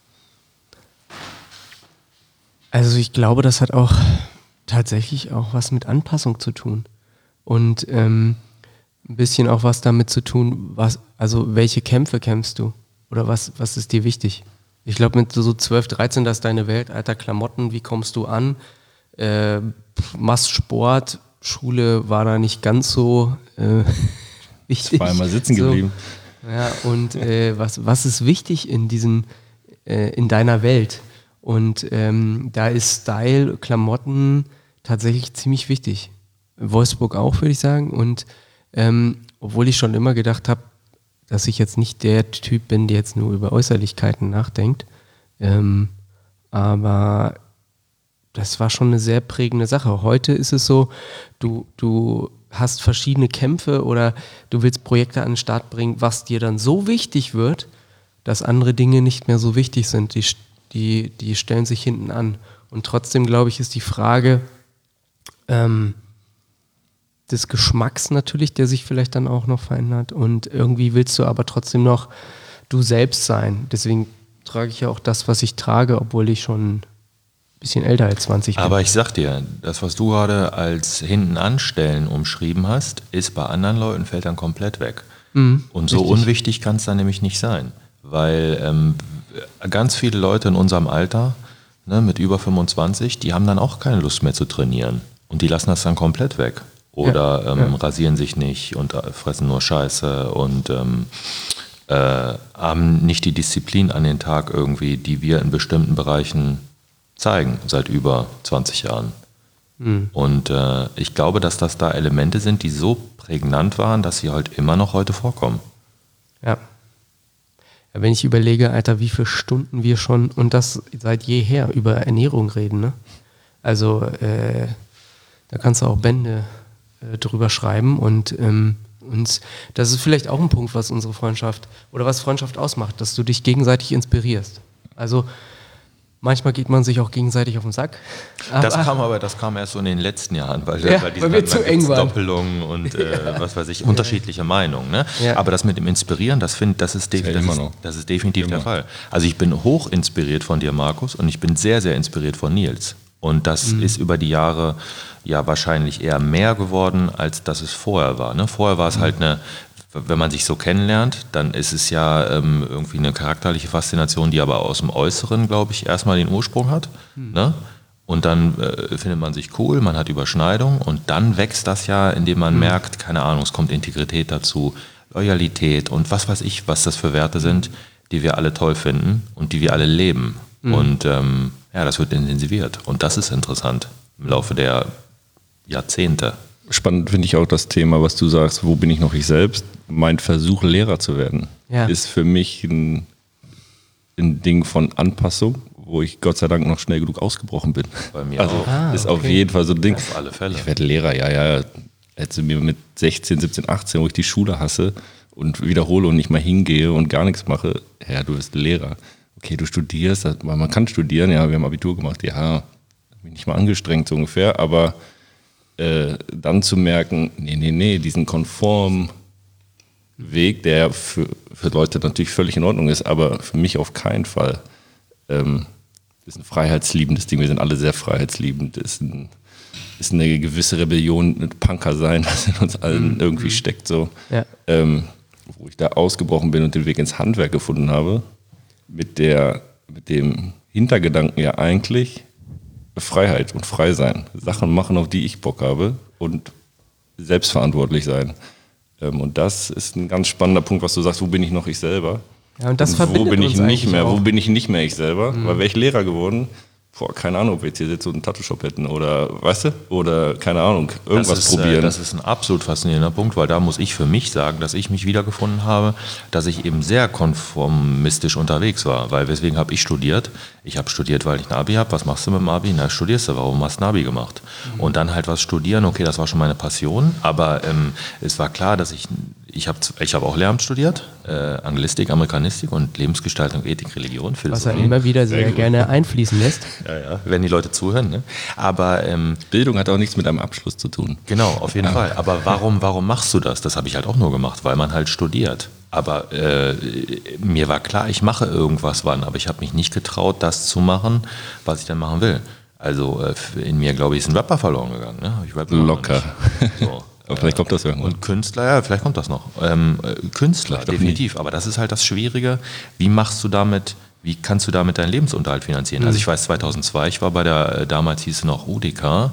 Also ich glaube, das hat auch tatsächlich auch was mit Anpassung zu tun. Und ähm, ein bisschen auch was damit zu tun, was, also welche Kämpfe kämpfst du? Oder was, was ist dir wichtig? Ich glaube, mit so zwölf, dreizehn, das ist deine Welt, alter Klamotten, wie kommst du an? Äh, machst Sport, Schule war da nicht ganz so äh, wichtig. Zweimal sitzen geblieben. So, ja, und äh, was, was ist wichtig in diesen, äh, in deiner Welt? Und ähm, da ist Style, Klamotten tatsächlich ziemlich wichtig. Wolfsburg auch, würde ich sagen. Und ähm, obwohl ich schon immer gedacht habe, dass ich jetzt nicht der Typ bin, der jetzt nur über Äußerlichkeiten nachdenkt. Ähm, aber das war schon eine sehr prägende Sache. Heute ist es so, du, du hast verschiedene Kämpfe oder du willst Projekte an den Start bringen, was dir dann so wichtig wird, dass andere Dinge nicht mehr so wichtig sind. Die, die, die stellen sich hinten an. Und trotzdem, glaube ich, ist die Frage, ähm, des Geschmacks natürlich, der sich vielleicht dann auch noch verändert und irgendwie willst du aber trotzdem noch du selbst sein. Deswegen trage ich ja auch das, was ich trage, obwohl ich schon ein bisschen älter als zwanzig bin. Aber ich sag dir, das, was du gerade als hinten anstellen umschrieben hast, ist bei anderen Leuten fällt dann komplett weg. Mhm, und so richtig. unwichtig kann es dann nämlich nicht sein, weil ähm, ganz viele Leute in unserem Alter, ne, mit über fünfundzwanzig, die haben dann auch keine Lust mehr zu trainieren und die lassen das dann komplett weg. Oder ja, ähm, ja. rasieren sich nicht und äh, fressen nur Scheiße und ähm, äh, haben nicht die Disziplin an den Tag irgendwie, die wir in bestimmten Bereichen zeigen, seit über zwanzig Jahren. Mhm. Und äh, ich glaube, dass das da Elemente sind, die so prägnant waren, dass sie halt immer noch heute vorkommen. Ja. Ja, wenn ich überlege, Alter, wie viele Stunden wir schon, und das seit jeher, über Ernährung reden, ne? Also, äh, da kannst du auch Bände äh, drüber schreiben und ähm, uns, das ist vielleicht auch ein Punkt, was unsere Freundschaft oder was Freundschaft ausmacht, dass du dich gegenseitig inspirierst. Also, manchmal geht man sich auch gegenseitig auf den Sack. Das kam aber, das kam erst so in den letzten Jahren, weil, Ja, weil, weil wir zu eng waren. Doppelungen und äh, Ja. was weiß ich, unterschiedliche ja. Meinungen. Ne? Ja. Aber das mit dem Inspirieren, das, find, das, ist, Das, das, ist, das ist definitiv immer. der Fall. Also ich bin hoch inspiriert von dir, Markus, und ich bin sehr, sehr inspiriert von Nils. Und das mhm. ist über die Jahre ja wahrscheinlich eher mehr geworden, als dass es vorher war. Ne? Vorher war es mhm. halt eine, wenn man sich so kennenlernt, dann ist es ja ähm, irgendwie eine charakterliche Faszination, die aber aus dem Äußeren, glaube ich, erstmal den Ursprung hat. Mhm. Ne? Und dann äh, findet man sich cool, man hat Überschneidung und dann wächst das ja, indem man mhm. merkt, keine Ahnung, es kommt Integrität dazu, Loyalität und was weiß ich, was das für Werte sind, die wir alle toll finden und die wir alle leben. Mhm. Und ähm, ja, das wird intensiviert. Und das ist interessant im Laufe der Jahrzehnte. Spannend finde ich auch das Thema, was du sagst, wo bin ich noch ich selbst? Mein Versuch, Lehrer zu werden, ja. ist für mich ein, ein Ding von Anpassung, wo ich Gott sei Dank noch schnell genug ausgebrochen bin. Bei mir also auch. Ah, ist okay. auf jeden Fall so ein Ding. Auf alle Fälle. Ich werde Lehrer, ja, ja. Hättest du mir mit sechzehn, siebzehn, achtzehn, wo ich die Schule hasse und wiederhole und nicht mal hingehe und gar nichts mache, ja, du bist Lehrer. Okay, du studierst, man kann studieren, ja, wir haben Abitur gemacht, ja, mich nicht mal angestrengt so ungefähr, aber äh, dann zu merken, nee, nee, nee, diesen konformen Weg, der für, für Leute natürlich völlig in Ordnung ist, aber für mich auf keinen Fall. Ähm, ist ein freiheitsliebendes Ding, wir sind alle sehr freiheitsliebend, ist, ein, ist eine gewisse Rebellion, ein Punker sein, das in uns allen irgendwie steckt so. Ja. Ähm, wo ich da ausgebrochen bin und den Weg ins Handwerk gefunden habe, mit der, mit dem Hintergedanken ja eigentlich Freiheit und frei sein. Sachen machen, auf die ich Bock habe und selbstverantwortlich sein. Ähm, und das ist ein ganz spannender Punkt, was du sagst, wo bin ich noch ich selber? Ja, und das und verbindet wo bin ich uns nicht mehr? auch. Wo bin ich nicht mehr ich selber? Mhm. Weil wäre ich Lehrer geworden, boah, keine Ahnung, ob wir jetzt hier sitzen und einen Tattoo-Shop hätten oder, weißt du, oder keine Ahnung, irgendwas das ist, probieren. Äh, das ist ein absolut faszinierender Punkt, weil da muss ich für mich sagen, dass ich mich wiedergefunden habe, dass ich eben sehr konformistisch unterwegs war, weil weswegen habe ich studiert? Ich habe studiert, weil ich ein Abi habe. Was machst du mit dem Abi? Na, studierst du. Warum hast du ein Abi gemacht? Mhm. Und dann halt was studieren, okay, das war schon meine Passion, aber ähm, es war klar, dass ich Ich habe ich hab auch Lehramt studiert, äh, Anglistik, Amerikanistik und Lebensgestaltung, Ethik, Religion, Philosophie. Was er immer wieder sehr, sehr gerne einfließen lässt. Ja, ja, wenn die Leute zuhören. Ne? Aber ähm, Bildung hat auch nichts mit einem Abschluss zu tun. Genau, auf jeden ja. Fall. Aber warum, warum machst du das? Das habe ich halt auch nur gemacht, weil man halt studiert. Aber äh, mir war klar, ich mache irgendwas wann, aber ich habe mich nicht getraut, das zu machen, was ich dann machen will. Also äh, in mir, glaube ich, ist ein Rapper verloren gegangen. Ne? Ich rappe Locker. So. Aber vielleicht kommt das irgendwann. Und Künstler, ja, vielleicht kommt das noch. Ähm, Künstler, vielleicht definitiv. Aber das ist halt das Schwierige. Wie machst du damit, wie kannst du damit deinen Lebensunterhalt finanzieren? Mhm. Also ich weiß, zweitausendzwei, ich war bei der, damals hieß es noch U D K.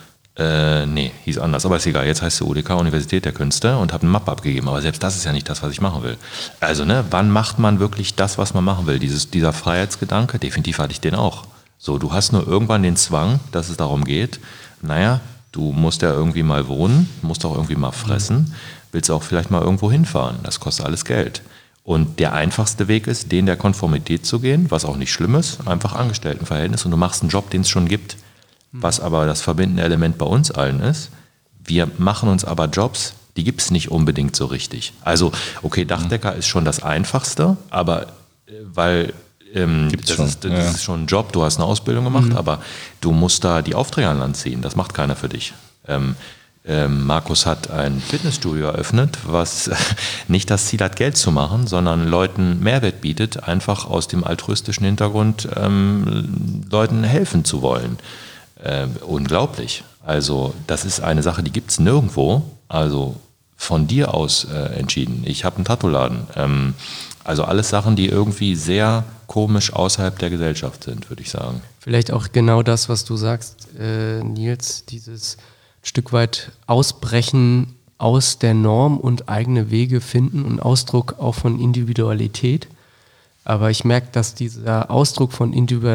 Äh, nee, hieß anders, aber ist egal. Jetzt heißt es U D K, Universität der Künste, und habe einen Map abgegeben. Aber selbst das ist ja nicht das, was ich machen will. Also, ne, wann macht man wirklich das, was man machen will? Dieses, dieser Freiheitsgedanke, definitiv hatte ich den auch. So, du hast nur irgendwann den Zwang, dass es darum geht, naja, du musst ja irgendwie mal wohnen, musst auch irgendwie mal fressen, willst auch vielleicht mal irgendwo hinfahren. Das kostet alles Geld. Und der einfachste Weg ist, den der Konformität zu gehen, was auch nicht schlimm ist, einfach Angestelltenverhältnis, und du machst einen Job, den es schon gibt. Was aber das verbindende Element bei uns allen ist, wir machen uns aber Jobs, die gibt es nicht unbedingt so richtig. Also, okay, Dachdecker ist schon das Einfachste, aber äh, weil Ähm, das, schon. Ist, das ja. ist schon ein Job, du hast eine Ausbildung gemacht, mhm. aber du musst da die Aufträge an Land ziehen, das macht keiner für dich. Ähm, ähm, Markus hat ein Fitnessstudio eröffnet, was nicht das Ziel hat, Geld zu machen, sondern Leuten Mehrwert bietet, einfach aus dem altruistischen Hintergrund ähm, Leuten helfen zu wollen. Ähm, unglaublich. Also das ist eine Sache, die gibt es nirgendwo, also von dir aus äh, entschieden. Ich habe einen Tattoo-Laden. Ähm, also alles Sachen, die irgendwie sehr komisch außerhalb der Gesellschaft sind, würde ich sagen. Vielleicht auch genau das, was du sagst, äh, Nils, dieses Stück weit Ausbrechen aus der Norm und eigene Wege finden und Ausdruck auch von Individualität. Aber ich merke, dass dieser Ausdruck von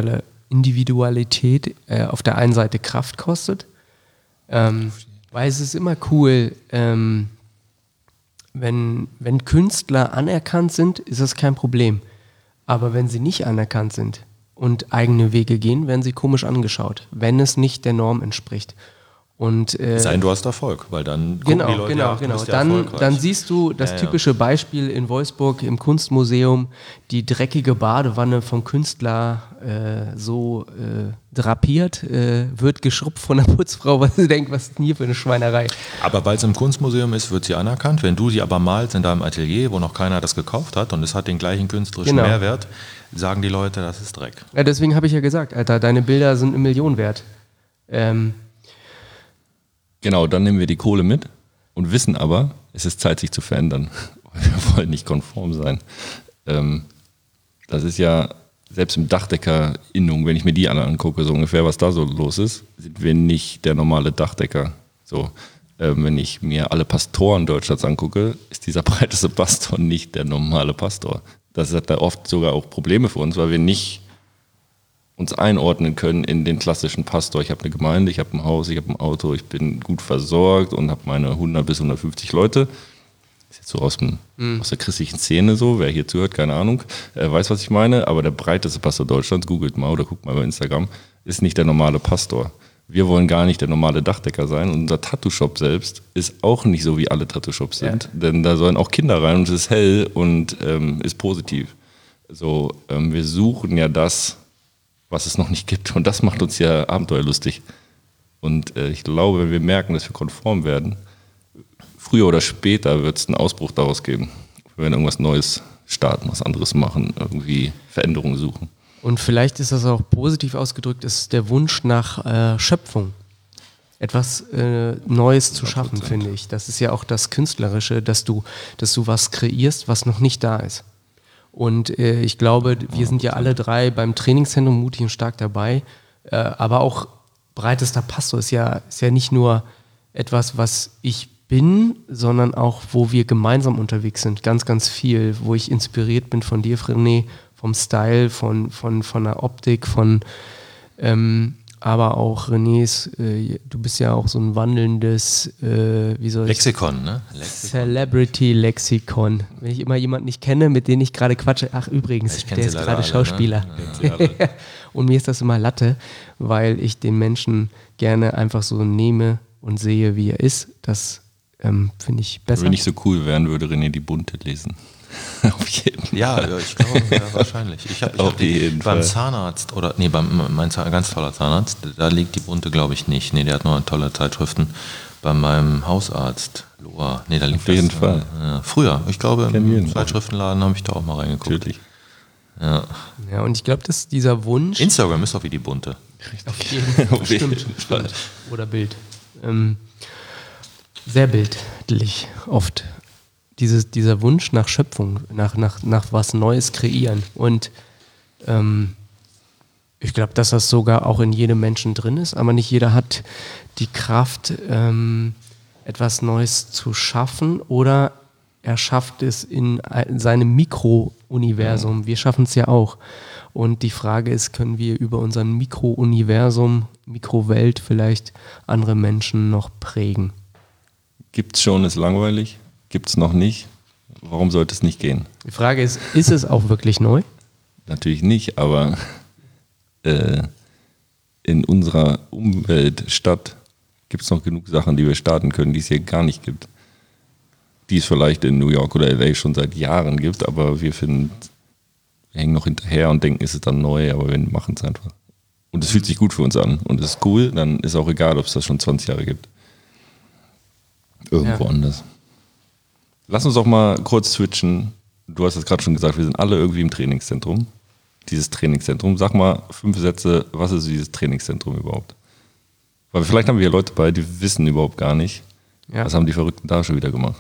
Individualität äh, auf der einen Seite Kraft kostet, ähm, weil es ist immer cool, ähm, wenn, wenn Künstler anerkannt sind, ist das kein Problem. Aber wenn sie nicht anerkannt sind und eigene Wege gehen, werden sie komisch angeschaut, wenn es nicht der Norm entspricht. Und, äh, Sein, du hast Erfolg, weil dann gucken genau, die Leute, genau, ja, du genau. bist ja Dann, erfolgreich. dann siehst du das Ja, ja. typische Beispiel in Wolfsburg im Kunstmuseum, die dreckige Badewanne vom Künstler äh, so äh, drapiert, äh, wird geschrubbt von der Putzfrau, weil sie denkt, was ist denn hier für eine Schweinerei? Aber weil es im Kunstmuseum ist, wird sie anerkannt. Wenn du sie aber malst in deinem Atelier, wo noch keiner das gekauft hat und es hat den gleichen künstlerischen Genau. Mehrwert, sagen die Leute, das ist Dreck. Ja, deswegen habe ich ja gesagt, Alter, deine Bilder sind eine Million wert. Ähm, Genau, dann nehmen wir die Kohle mit und wissen aber, es ist Zeit, sich zu verändern. Wir wollen nicht konform sein. Ähm, das ist ja, selbst im Dachdecker-Innung, wenn ich mir die alle angucke, so ungefähr, was da so los ist, sind wir nicht der normale Dachdecker. So, ähm, wenn ich mir alle Pastoren Deutschlands angucke, ist dieser breiteste Pastor nicht der normale Pastor. Das hat da oft sogar auch Probleme für uns, weil wir nicht uns einordnen können in den klassischen Pastor. Ich habe eine Gemeinde, ich habe ein Haus, ich habe ein Auto, ich bin gut versorgt und habe meine hundert bis hundertfünfzig Leute. Ist jetzt so aus, dem, mhm. aus der christlichen Szene so, wer hier zuhört, keine Ahnung, äh, weiß, was ich meine, aber der breiteste Pastor Deutschlands, googelt mal oder guckt mal bei Instagram, ist nicht der normale Pastor. Wir wollen gar nicht der normale Dachdecker sein und unser Tattoo-Shop selbst ist auch nicht so, wie alle Tattoo-Shops sind, ja. Denn da sollen auch Kinder rein und es ist hell und ähm, ist positiv. So, ähm, wir suchen ja das, was es noch nicht gibt. Und das macht uns ja abenteuerlustig. Und äh, ich glaube, wenn wir merken, dass wir konform werden, früher oder später wird es einen Ausbruch daraus geben. Wir werden irgendwas Neues starten, was anderes machen, irgendwie Veränderungen suchen. Und vielleicht ist das auch positiv ausgedrückt, ist der Wunsch nach äh, Schöpfung. Etwas äh, Neues zu schaffen, finde ich. Das ist ja auch das Künstlerische, dass du, dass du was kreierst, was noch nicht da ist. Und äh, ich glaube, wir sind ja alle drei beim Trainingszentrum mutig und stark dabei. Äh, aber auch breitester Pastor ist ja, ist ja nicht nur etwas, was ich bin, sondern auch, wo wir gemeinsam unterwegs sind. Ganz, ganz viel, wo ich inspiriert bin von dir, René, vom Style, von, von, von der Optik, von ähm, aber auch Renés, äh, du bist ja auch so ein wandelndes äh, wie soll ich Lexikon, ne? Lexikon. Celebrity-Lexikon. Wenn ich immer jemanden nicht kenne, mit dem ich gerade quatsche, ach übrigens, der ist gerade Schauspieler. Ne? Ja. Und mir ist das immer Latte, weil ich den Menschen gerne einfach so nehme und sehe, wie er ist. Das ähm, finde ich besser. Wenn nicht so cool wären, würde René die Bunte lesen. Auf jeden Fall. Ja, ja, ich glaube, ja, wahrscheinlich. Ich habe hab beim Fall. Zahnarzt, oder nee, beim, mein Zahn, ganz toller Zahnarzt, da liegt die Bunte, glaube ich, nicht. Nee, der hat noch tolle Zeitschriften. Bei meinem Hausarzt, Loa, nee, da liegt Auf jeden das, Fall. Äh, früher, ich glaube, im Zeitschriftenladen habe ich da auch mal reingeguckt. Natürlich. Ja. Ja, und ich glaube, dass dieser Wunsch... Instagram ist doch wie die Bunte. Richtig. Auf jeden Fall. Auf Stimmt, jeden Fall. stimmt. Oder Bild. Ähm, sehr bildlich, oft. Dieses, dieser Wunsch nach Schöpfung, nach, nach, nach was Neues kreieren. Und ähm, ich glaube, dass das sogar auch in jedem Menschen drin ist, aber nicht jeder hat die Kraft, ähm, etwas Neues zu schaffen, oder er schafft es in, in seinem Mikro-Universum. Ja. Wir schaffen es ja auch. Und die Frage ist, können wir über unser Mikro-Universum, Mikrowelt vielleicht andere Menschen noch prägen? Gibt's schon, ist langweilig? Gibt es noch nicht. Warum sollte es nicht gehen? Die Frage ist, ist es auch wirklich neu? Natürlich nicht, aber äh, in unserer Umwelt, Stadt, gibt es noch genug Sachen, die wir starten können, die es hier gar nicht gibt. Die es vielleicht in New York oder L A schon seit Jahren gibt, aber wir finden, wir hängen noch hinterher und denken, ist es dann neu, aber wir machen es einfach. Und es fühlt sich gut für uns an und es ist cool, dann ist auch egal, ob es das schon zwanzig Jahre gibt. Irgendwo ja. anders. Lass uns auch mal kurz switchen. Du hast es gerade schon gesagt, wir sind alle irgendwie im Trainingszentrum. Dieses Trainingszentrum. Sag mal fünf Sätze, was ist dieses Trainingszentrum überhaupt? Weil vielleicht haben wir hier Leute bei, die wissen überhaupt gar nicht, ja. was haben die Verrückten da schon wieder gemacht.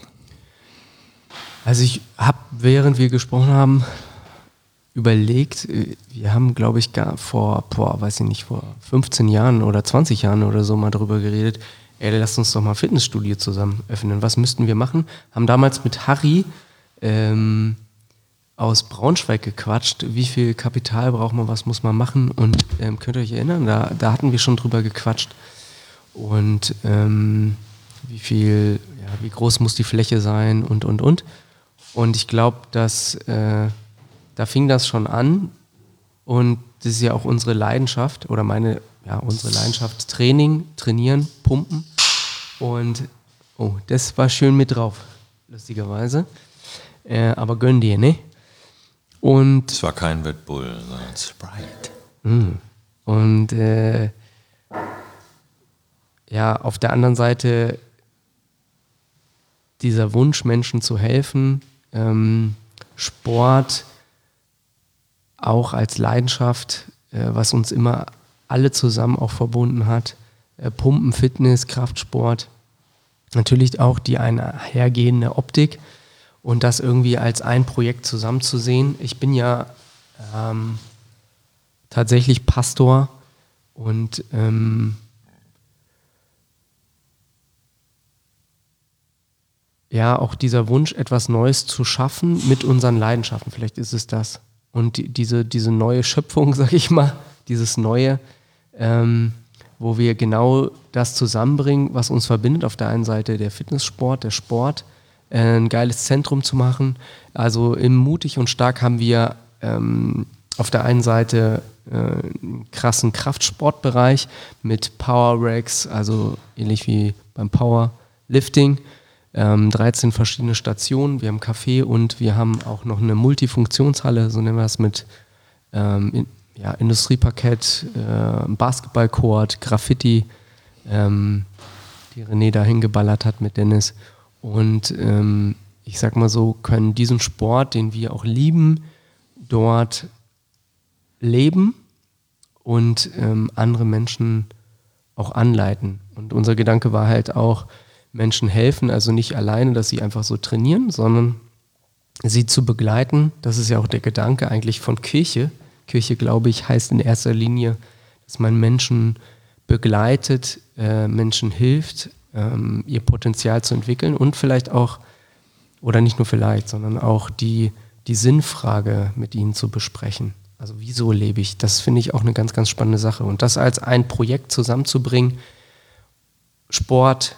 Also ich habe, während wir gesprochen haben, überlegt, wir haben, glaube ich, gar vor, boah, weiß ich nicht, vor fünfzehn Jahren oder zwanzig Jahren oder so mal drüber geredet, ey, lass uns doch mal ein Fitnessstudio zusammen öffnen. Was müssten wir machen? Haben damals mit Harry ähm, aus Braunschweig gequatscht. Wie viel Kapital braucht man, was muss man machen? Und ähm, könnt ihr euch erinnern, da, da hatten wir schon drüber gequatscht. Und ähm, wie viel, ja, wie groß muss die Fläche sein und, und, und. Und ich glaube, dass äh, da fing das schon an und das ist ja auch unsere Leidenschaft oder meine, ja, unsere Leidenschaft, Training, trainieren, pumpen und, oh, das war schön mit drauf, lustigerweise, äh, aber gönn dir, ne? Und es war kein Red Bull, sondern Sprite. Mh. Und äh, ja, auf der anderen Seite dieser Wunsch, Menschen zu helfen, ähm, Sport auch als Leidenschaft, äh, was uns immer alle zusammen auch verbunden hat, äh, Pumpen, Fitness, Kraftsport, natürlich auch die einhergehende Optik und das irgendwie als ein Projekt zusammenzusehen. Ich bin ja ähm, tatsächlich Pastor und ähm, ja, auch dieser Wunsch, etwas Neues zu schaffen mit unseren Leidenschaften, vielleicht ist es das. Und die, diese, diese neue Schöpfung, sag ich mal, dieses Neue, ähm, wo wir genau das zusammenbringen, was uns verbindet. Auf der einen Seite der Fitnesssport, der Sport, äh, ein geiles Zentrum zu machen. Also im Mutig und Stark haben wir ähm, auf der einen Seite äh, einen krassen Kraftsportbereich mit Power Racks, also ähnlich wie beim Powerlifting. Ähm, dreizehn verschiedene Stationen, wir haben Café und wir haben auch noch eine Multifunktionshalle, so nennen wir das, mit ähm, in, ja, Industrieparkett, äh, Basketballcourt, Graffiti, ähm, die René da hingeballert hat mit Dennis. Und ähm, ich sag mal so, können diesen Sport, den wir auch lieben, dort leben und ähm, andere Menschen auch anleiten. Und unser Gedanke war halt auch, Menschen helfen, also nicht alleine, dass sie einfach so trainieren, sondern sie zu begleiten. Das ist ja auch der Gedanke eigentlich von Kirche. Kirche, glaube ich, heißt in erster Linie, dass man Menschen begleitet, äh, Menschen hilft, ähm, ihr Potenzial zu entwickeln und vielleicht auch, oder nicht nur vielleicht, sondern auch die, die Sinnfrage mit ihnen zu besprechen. Also wieso lebe ich? Das finde ich auch eine ganz, ganz spannende Sache. Und das als ein Projekt zusammenzubringen, Sport,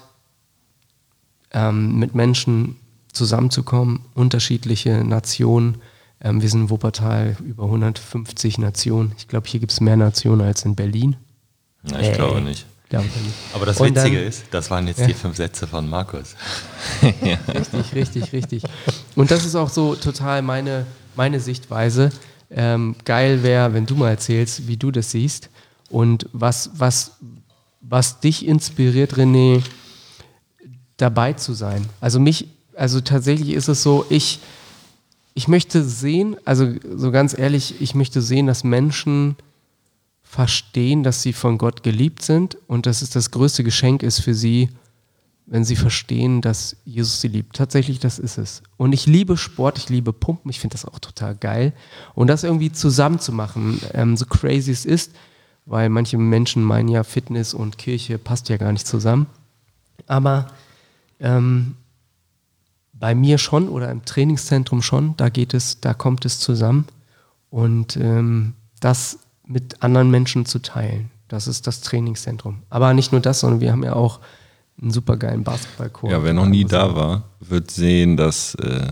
ähm, mit Menschen zusammenzukommen, unterschiedliche Nationen. Ähm, wir sind in Wuppertal über hundertfünfzig Nationen. Ich glaube, hier gibt es mehr Nationen als in Berlin. Ja, ich äh, glaube nicht. Glaube ich nicht. Aber das Und Witzige dann, ist, das waren jetzt ja. die fünf Sätze von Markus. Ja. Richtig, richtig, richtig. Und das ist auch so total meine, meine Sichtweise. Ähm, geil wäre, wenn du mal erzählst, wie du das siehst und was, was, was dich inspiriert, René, dabei zu sein. Also mich, also tatsächlich ist es so, ich, ich möchte sehen, also so ganz ehrlich, ich möchte sehen, dass Menschen verstehen, dass sie von Gott geliebt sind und dass es das größte Geschenk ist für sie, wenn sie verstehen, dass Jesus sie liebt. Tatsächlich, das ist es. Und ich liebe Sport, ich liebe Pumpen, ich finde das auch total geil. Und das irgendwie zusammen zu machen, ähm, so crazy es ist, weil manche Menschen meinen ja, Fitness und Kirche passt ja gar nicht zusammen. Aber ähm, bei mir schon oder im Trainingszentrum schon, da geht es, da kommt es zusammen. Und ähm, das mit anderen Menschen zu teilen, das ist das Trainingszentrum. Aber nicht nur das, sondern wir haben ja auch einen super geilen Basketballcourt. Ja, wer noch nie da war, wird sehen, dass äh,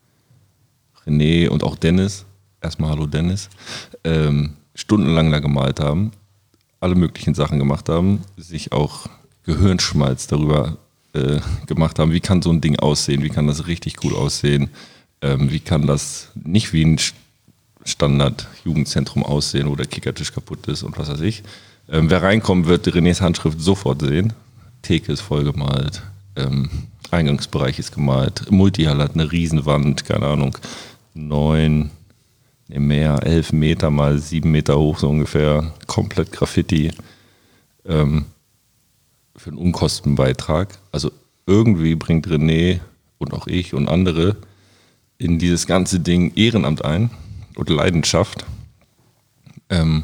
René und auch Dennis, erstmal hallo Dennis, ähm, stundenlang da gemalt haben, alle möglichen Sachen gemacht haben, sich auch Gehirnschmalz darüber äh, gemacht haben, wie kann so ein Ding aussehen, wie kann das richtig cool aussehen, ähm, wie kann das nicht wie ein Standard-Jugendzentrum aussehen, wo der Kickertisch kaputt ist und was weiß ich. Ähm, wer reinkommt, wird Renés Handschrift sofort sehen. Theke ist voll gemalt, ähm, Eingangsbereich ist gemalt, Multihalle hat eine Riesenwand, keine Ahnung, neun, ne mehr, elf Meter mal sieben Meter hoch so ungefähr, komplett Graffiti ähm, für einen Unkostenbeitrag. Also irgendwie bringt René und auch ich und andere in dieses ganze Ding Ehrenamt ein und Leidenschaft, ähm,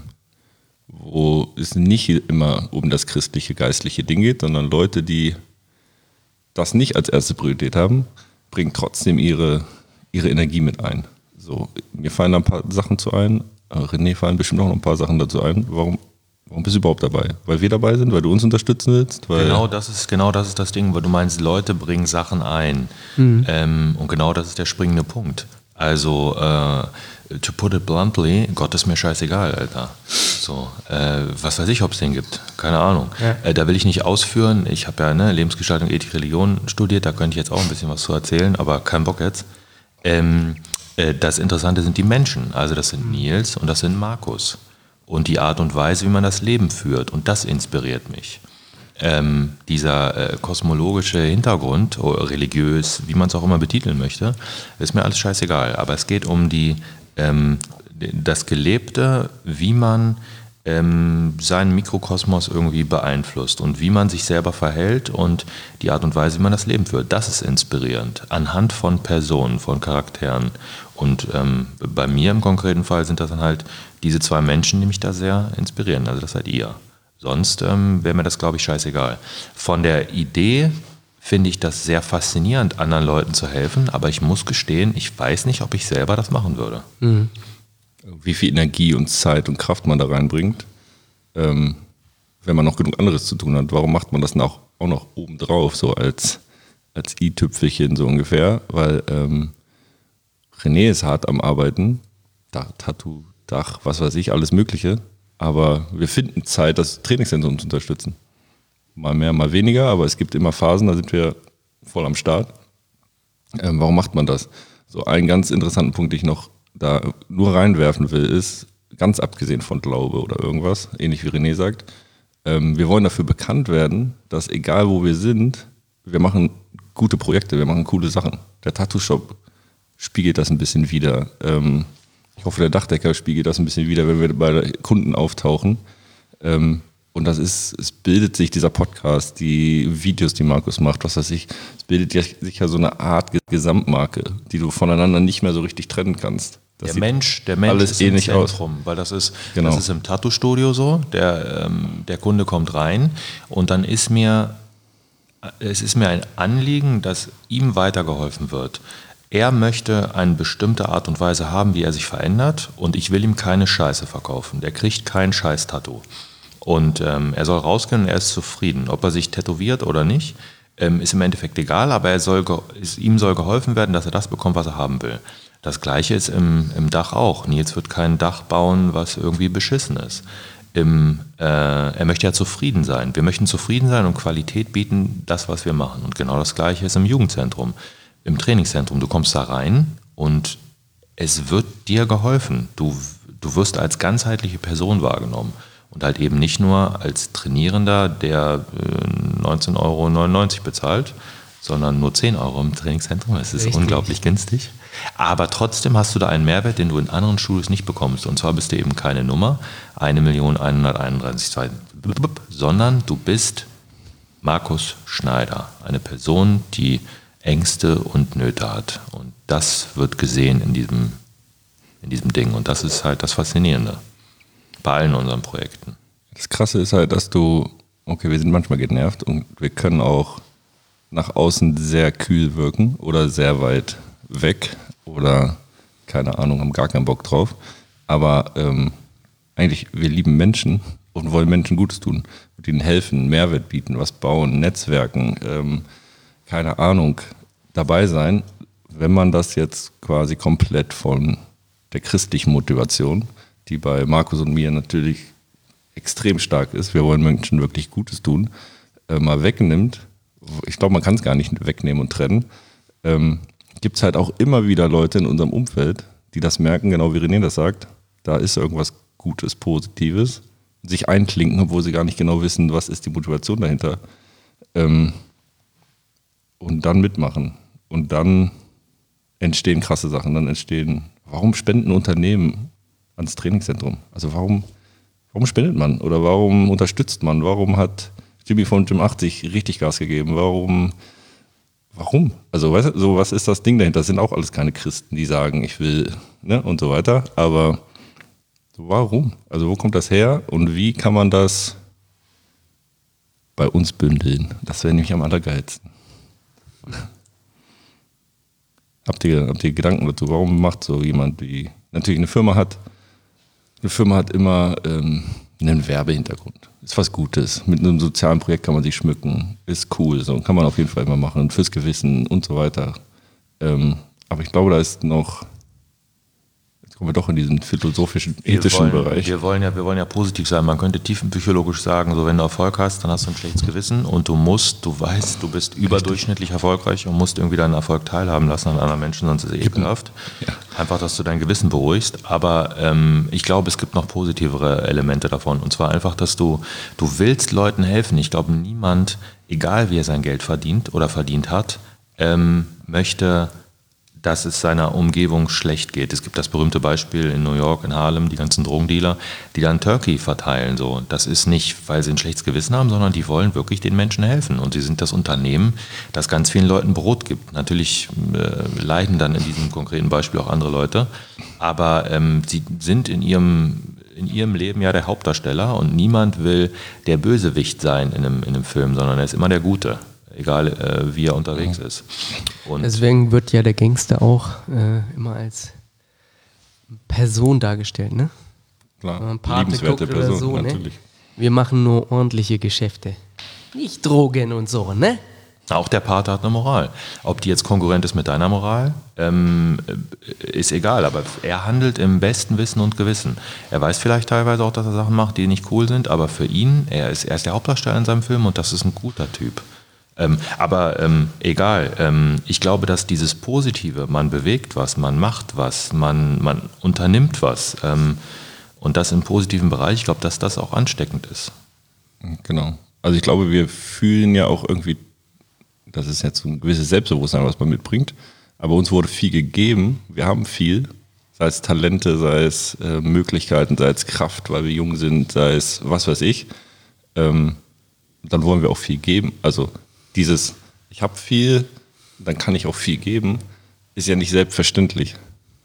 wo es nicht immer um das christliche, geistliche Ding geht, sondern Leute, die das nicht als erste Priorität haben, bringen trotzdem ihre, ihre Energie mit ein. So, mir fallen da ein paar Sachen zu ein, René fallen bestimmt auch noch ein paar Sachen dazu ein, warum Warum bist du überhaupt dabei? Weil wir dabei sind, weil du uns unterstützen willst? Weil Genau das ist genau das ist das Ding, weil du meinst, Leute bringen Sachen ein. Mhm. Ähm, und genau das ist der springende Punkt. Also, äh, to put it bluntly, Gott ist mir scheißegal, Alter. So, äh, was weiß ich, ob es den gibt. Keine Ahnung. Ja. Äh, da will ich nicht ausführen. Ich habe ja ne, Lebensgestaltung, Ethik, Religion studiert. Da könnte ich jetzt auch ein bisschen was zu erzählen, aber kein Bock jetzt. Ähm, äh, das Interessante sind die Menschen. Also das sind Nils und das sind Markus. Und die Art und Weise, wie man das Leben führt. Und das inspiriert mich. Ähm, dieser äh, kosmologische Hintergrund, religiös, wie man es auch immer betiteln möchte, ist mir alles scheißegal. Aber es geht um die, ähm, das Gelebte, wie man ähm, seinen Mikrokosmos irgendwie beeinflusst und wie man sich selber verhält und die Art und Weise, wie man das Leben führt. Das ist inspirierend, anhand von Personen, von Charakteren. Und ähm, bei mir im konkreten Fall sind das dann halt diese zwei Menschen, die mich da sehr inspirieren. Also das seid ihr. Sonst ähm, wäre mir das, glaube ich, scheißegal. Von der Idee finde ich das sehr faszinierend, anderen Leuten zu helfen, aber ich muss gestehen, ich weiß nicht, ob ich selber das machen würde. Mhm. Wie viel Energie und Zeit und Kraft man da reinbringt, ähm, wenn man noch genug anderes zu tun hat. Warum macht man das auch, auch noch obendrauf, so als, als i-Tüpfelchen so ungefähr? Weil ähm, René ist hart am Arbeiten, Dach, Tattoo, Dach, was weiß ich, alles Mögliche. Aber wir finden Zeit, das Trainingszentrum zu unterstützen. Mal mehr, mal weniger, aber es gibt immer Phasen, da sind wir voll am Start. Ähm, warum macht man das? So einen ganz interessanten Punkt, den ich noch da nur reinwerfen will, ist, ganz abgesehen von Glaube oder irgendwas, ähnlich wie René sagt, ähm, wir wollen dafür bekannt werden, dass egal wo wir sind, wir machen gute Projekte, wir machen coole Sachen. Der Tattoo-Shop spiegelt das ein bisschen wider. Ähm, Ich hoffe, der Dachdecker spiegelt das ein bisschen wieder, wenn wir bei Kunden auftauchen. Und das ist, es bildet sich dieser Podcast, die Videos, die Markus macht, was weiß ich, es bildet sich ja so eine Art Gesamtmarke, die du voneinander nicht mehr so richtig trennen kannst. Das der Mensch, der Mensch alles ist ähnlich im Zentrum, aus. Weil das ist, genau. Das ist im Tattoo-Studio so, der, ähm, der Kunde kommt rein und dann ist mir, es ist mir ein Anliegen, dass ihm weitergeholfen wird. Er möchte eine bestimmte Art und Weise haben, wie er sich verändert und ich will ihm keine Scheiße verkaufen. Der kriegt kein Scheiß-Tattoo. Und ähm, er soll rausgehen und er ist zufrieden. Ob er sich tätowiert oder nicht, ähm, ist im Endeffekt egal, aber er soll ge- ist, ihm soll geholfen werden, dass er das bekommt, was er haben will. Das Gleiche ist im, im Dach auch. Nils wird kein Dach bauen, was irgendwie beschissen ist. Im, äh, er möchte ja zufrieden sein. Wir möchten zufrieden sein und Qualität bieten, das, was wir machen. Und genau das Gleiche ist im Jugendzentrum. Im Trainingszentrum, du kommst da rein und es wird dir geholfen. Du, du wirst als ganzheitliche Person wahrgenommen und halt eben nicht nur als Trainierender, der äh, neunzehn Euro neunundneunzig bezahlt, sondern nur zehn Euro im Trainingszentrum. Es ist Richtig. Unglaublich günstig. Aber trotzdem hast du da einen Mehrwert, den du in anderen Studios nicht bekommst. Und zwar bist du eben keine Nummer, eine Million hunderteinunddreißigtausend, sondern du bist Markus Schneider, eine Person, die Ängste und Nöte hat. Und das wird gesehen in diesem, in diesem Ding. Und das ist halt das Faszinierende bei allen unseren Projekten. Das Krasse ist halt, dass du, okay, wir sind manchmal genervt und wir können auch nach außen sehr kühl wirken oder sehr weit weg oder, keine Ahnung, haben gar keinen Bock drauf. Aber ähm, eigentlich, wir lieben Menschen und wollen Menschen Gutes tun und ihnen helfen, Mehrwert bieten, was bauen, Netzwerken, ähm, keine Ahnung, dabei sein, wenn man das jetzt quasi komplett von der christlichen Motivation, die bei Markus und mir natürlich extrem stark ist, wir wollen Menschen wirklich Gutes tun, äh, mal wegnimmt, ich glaube, man kann es gar nicht wegnehmen und trennen, ähm, gibt es halt auch immer wieder Leute in unserem Umfeld, die das merken, genau wie René das sagt, da ist irgendwas Gutes, Positives, sich einklinken, obwohl sie gar nicht genau wissen, was ist die Motivation dahinter. Ähm, Und dann mitmachen. Und dann entstehen krasse Sachen. Dann entstehen, warum spenden Unternehmen ans Trainingszentrum? Also warum, warum spendet man? Oder warum unterstützt man? Warum hat Jimmy von Gym achtzig richtig Gas gegeben? Warum? Warum? Also weißt du, so was ist das Ding dahinter? Das sind auch alles keine Christen, die sagen, ich will, ne, und so weiter. Aber so, warum? Also wo kommt das her? Und wie kann man das bei uns bündeln? Das wäre nämlich am allergeilsten. Habt ihr, habt ihr Gedanken dazu? Warum macht so jemand wie, natürlich eine Firma hat, eine Firma hat immer ähm, einen Werbehintergrund. Ist was Gutes. Mit einem sozialen Projekt kann man sich schmücken. Ist cool. So kann man auf jeden Fall immer machen. Fürs Gewissen und so weiter. Ähm, aber ich glaube, da ist noch, jetzt kommen wir doch in diesen philosophischen, ethischen wir wollen, Bereich. Wir wollen, ja, wir wollen ja positiv sein. Man könnte tiefenpsychologisch sagen, so wenn du Erfolg hast, dann hast du ein schlechtes Gewissen und du musst, du weißt, du bist überdurchschnittlich erfolgreich und musst irgendwie deinen Erfolg teilhaben lassen an anderen Menschen, sonst ist es ekelhaft. Ja. Einfach, dass du dein Gewissen beruhigst. Aber ähm, ich glaube, es gibt noch positivere Elemente davon. Und zwar einfach, dass du, du willst Leuten helfen. Ich glaube, niemand, egal wie er sein Geld verdient oder verdient hat, ähm, möchte, dass es seiner Umgebung schlecht geht. Es gibt das berühmte Beispiel in New York, in Harlem, die ganzen Drogendealer, die dann Turkey verteilen. So. Das ist nicht, weil sie ein schlechtes Gewissen haben, sondern die wollen wirklich den Menschen helfen. Und sie sind das Unternehmen, das ganz vielen Leuten Brot gibt. Natürlich äh, leiden dann in diesem konkreten Beispiel auch andere Leute, aber ähm, sie sind in ihrem, in ihrem Leben ja der Hauptdarsteller und niemand will der Bösewicht sein in einem, in einem Film, sondern er ist immer der Gute. Egal äh, wie er unterwegs ist. Und deswegen wird ja der Gangster auch äh, immer als Person dargestellt, ne? Klar, wenn man Pate liebenswerte guckt oder Person, so, natürlich. Ne? Wir machen nur ordentliche Geschäfte. Nicht Drogen und so, ne? auch der Pate hat eine Moral. Ob die jetzt konkurrent ist mit deiner Moral, ähm, ist egal, aber er handelt im besten Wissen und Gewissen. Er weiß vielleicht teilweise auch, dass er Sachen macht, die nicht cool sind, aber für ihn, er ist, er ist der Hauptdarsteller in seinem Film und das ist ein guter Typ. Ähm, aber ähm, egal, ähm, ich glaube, dass dieses Positive, man bewegt was, man macht was, man, man unternimmt was ähm, und das im positiven Bereich, ich glaube, dass das auch ansteckend ist. Genau. Also ich glaube, wir fühlen ja auch irgendwie, das ist jetzt so ein gewisses Selbstbewusstsein, was man mitbringt, aber uns wurde viel gegeben, wir haben viel, sei es Talente, sei es äh, Möglichkeiten, sei es Kraft, weil wir jung sind, sei es was weiß ich, ähm, dann wollen wir auch viel geben, also dieses, ich habe viel, dann kann ich auch viel geben, ist ja nicht selbstverständlich.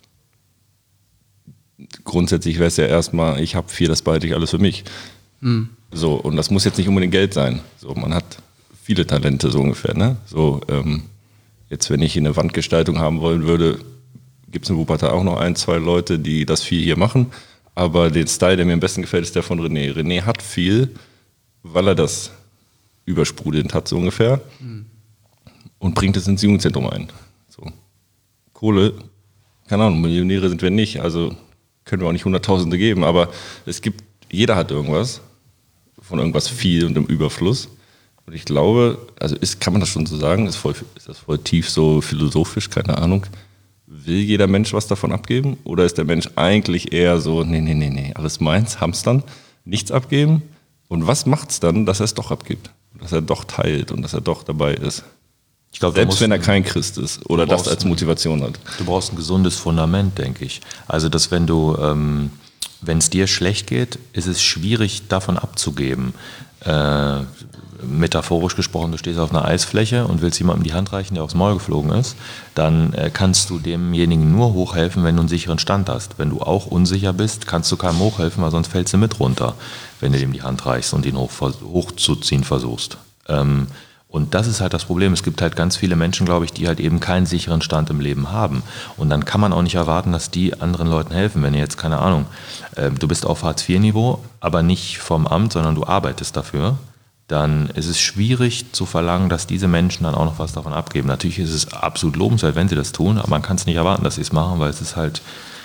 Grundsätzlich wäre es ja erstmal, ich habe viel, das behalte ich alles für mich. Mhm. So, und das muss jetzt nicht unbedingt Geld sein. So, man hat viele Talente so ungefähr. Ne? So, ähm, jetzt, wenn ich eine Wandgestaltung haben wollen würde, gibt es in Wuppertal auch noch ein, zwei Leute, die das viel hier machen. Aber den Style, der mir am besten gefällt, ist der von René. René hat viel, weil er das übersprudelnd hat, so ungefähr, mhm. und bringt es ins Jugendzentrum ein. So. Kohle, keine Ahnung, Millionäre sind wir nicht, also können wir auch nicht Hunderttausende geben, aber es gibt, jeder hat irgendwas, von irgendwas viel und im Überfluss. Und ich glaube, also ist, kann man das schon so sagen, ist, voll, ist das voll tief so philosophisch, keine Ahnung, will jeder Mensch was davon abgeben? Oder ist der Mensch eigentlich eher so, nee, nee, nee, nee, alles meins, hamstern, nichts abgeben? Und was macht's dann, dass er es doch abgibt? Dass er doch teilt und dass er doch dabei ist. Ich glaub, selbst wenn er kein Christ ist oder das als Motivation hat. Du brauchst ein gesundes Fundament, denke ich. Also, dass wenn du, ähm, wenn es dir schlecht geht, ist es schwierig, davon abzugeben. Äh, metaphorisch gesprochen, du stehst auf einer Eisfläche und willst jemandem die Hand reichen, der aufs Maul geflogen ist, dann äh, kannst du demjenigen nur hochhelfen, wenn du einen sicheren Stand hast. Wenn du auch unsicher bist, kannst du keinem hochhelfen, weil sonst fällst du mit runter, wenn du dem die Hand reichst und ihn hoch, hochzuziehen versuchst. Ähm, und das ist halt das Problem. Es gibt halt ganz viele Menschen, glaube ich, die halt eben keinen sicheren Stand im Leben haben. Und dann kann man auch nicht erwarten, dass die anderen Leuten helfen. Wenn ihr jetzt, keine Ahnung, äh, du bist auf Hartz vier Niveau, aber nicht vom Amt, sondern du arbeitest dafür, dann ist es schwierig zu verlangen, dass diese Menschen dann auch noch was davon abgeben. Natürlich ist es absolut lobenswert, wenn sie das tun, aber man kann es nicht erwarten, dass sie es machen, weil es ist halt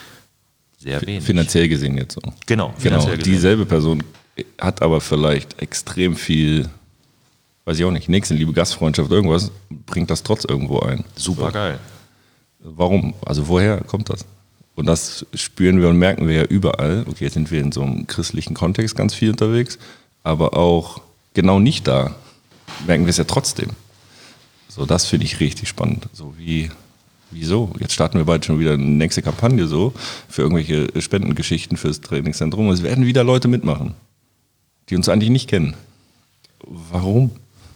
sehr wenig. Finanziell gesehen jetzt so. Genau, genau. Dieselbe Person hat aber vielleicht extrem viel, weiß ich auch nicht, Nächstenliebe, Gastfreundschaft, irgendwas, bringt das trotz irgendwo ein. Super geil. Warum? Also woher kommt das? Und das spüren wir und merken wir ja überall. Okay, jetzt sind wir in so einem christlichen Kontext ganz viel unterwegs, aber auch genau nicht da, merken wir es ja trotzdem. So, das finde ich richtig spannend. So wie, wieso? Jetzt starten wir bald schon wieder eine nächste Kampagne so für irgendwelche Spendengeschichten fürs Trainingszentrum. Und es werden wieder Leute mitmachen, die uns eigentlich nicht kennen. Warum?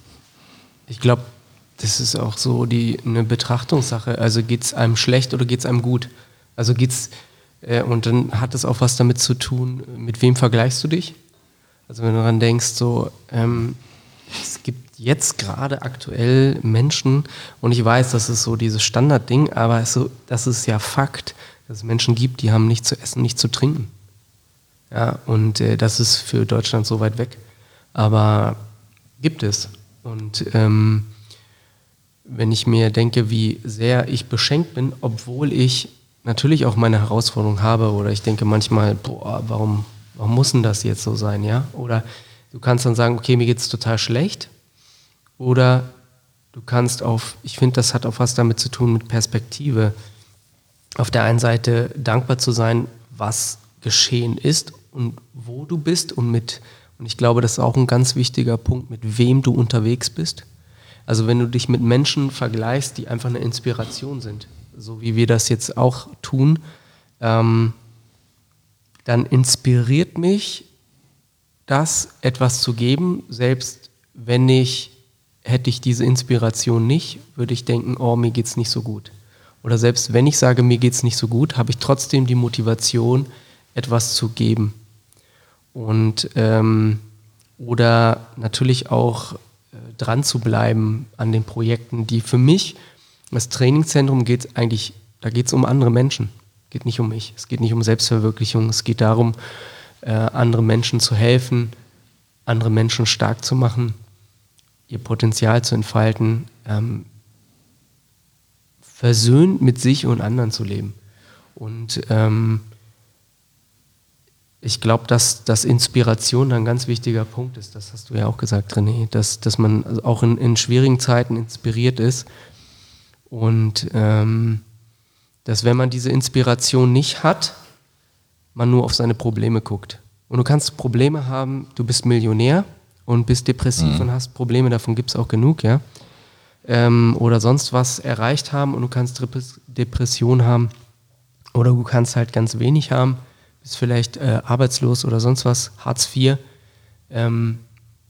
Ich glaube, das ist auch so die eine Betrachtungssache. Also geht es einem schlecht oder geht es einem gut? Also geht's äh, und dann hat es auch was damit zu tun, mit wem vergleichst du dich? Also wenn du daran denkst, so ähm, es gibt jetzt gerade aktuell Menschen, und ich weiß, das ist so dieses Standardding, aber es so, das ist ja Fakt, dass es Menschen gibt, die haben nichts zu essen, nichts zu trinken. Ja, und äh, das ist für Deutschland so weit weg. Aber gibt es. Und ähm, wenn ich mir denke, wie sehr ich beschenkt bin, obwohl ich natürlich auch meine Herausforderungen habe, oder ich denke manchmal, boah, warum, warum muss denn das jetzt so sein, ja? Oder du kannst dann sagen, okay, mir geht's total schlecht. Oder du kannst auf, ich finde, das hat auch was damit zu tun mit Perspektive. Auf der einen Seite dankbar zu sein, was geschehen ist und wo du bist und mit, und ich glaube, das ist auch ein ganz wichtiger Punkt, mit wem du unterwegs bist. Also wenn du dich mit Menschen vergleichst, die einfach eine Inspiration sind, so wie wir das jetzt auch tun, ähm, dann inspiriert mich das, etwas zu geben, selbst wenn ich, hätte ich diese Inspiration nicht, würde ich denken, oh, mir geht's nicht so gut. Oder selbst wenn ich sage, mir geht's nicht so gut, habe ich trotzdem die Motivation, etwas zu geben. Und ähm, oder natürlich auch äh, dran zu bleiben an den Projekten, die für mich, das Trainingszentrum geht eigentlich, da geht es um andere Menschen, geht nicht um mich, es geht nicht um Selbstverwirklichung, es geht darum, äh, anderen Menschen zu helfen, andere Menschen stark zu machen, ihr Potenzial zu entfalten, ähm, versöhnt mit sich und anderen zu leben. Und ähm, ich glaube, dass, dass Inspiration ein ganz wichtiger Punkt ist. Das hast du ja auch gesagt, René, dass, dass man auch in, in schwierigen Zeiten inspiriert ist. Und ähm, dass, wenn man diese Inspiration nicht hat, man nur auf seine Probleme guckt. Und du kannst Probleme haben, du bist Millionär und bist depressiv mhm. und hast Probleme, davon gibt es auch genug, ja. Ähm, oder sonst was erreicht haben und du kannst Depression haben oder du kannst halt ganz wenig haben, bist vielleicht äh, arbeitslos oder sonst was, Hartz vier ähm,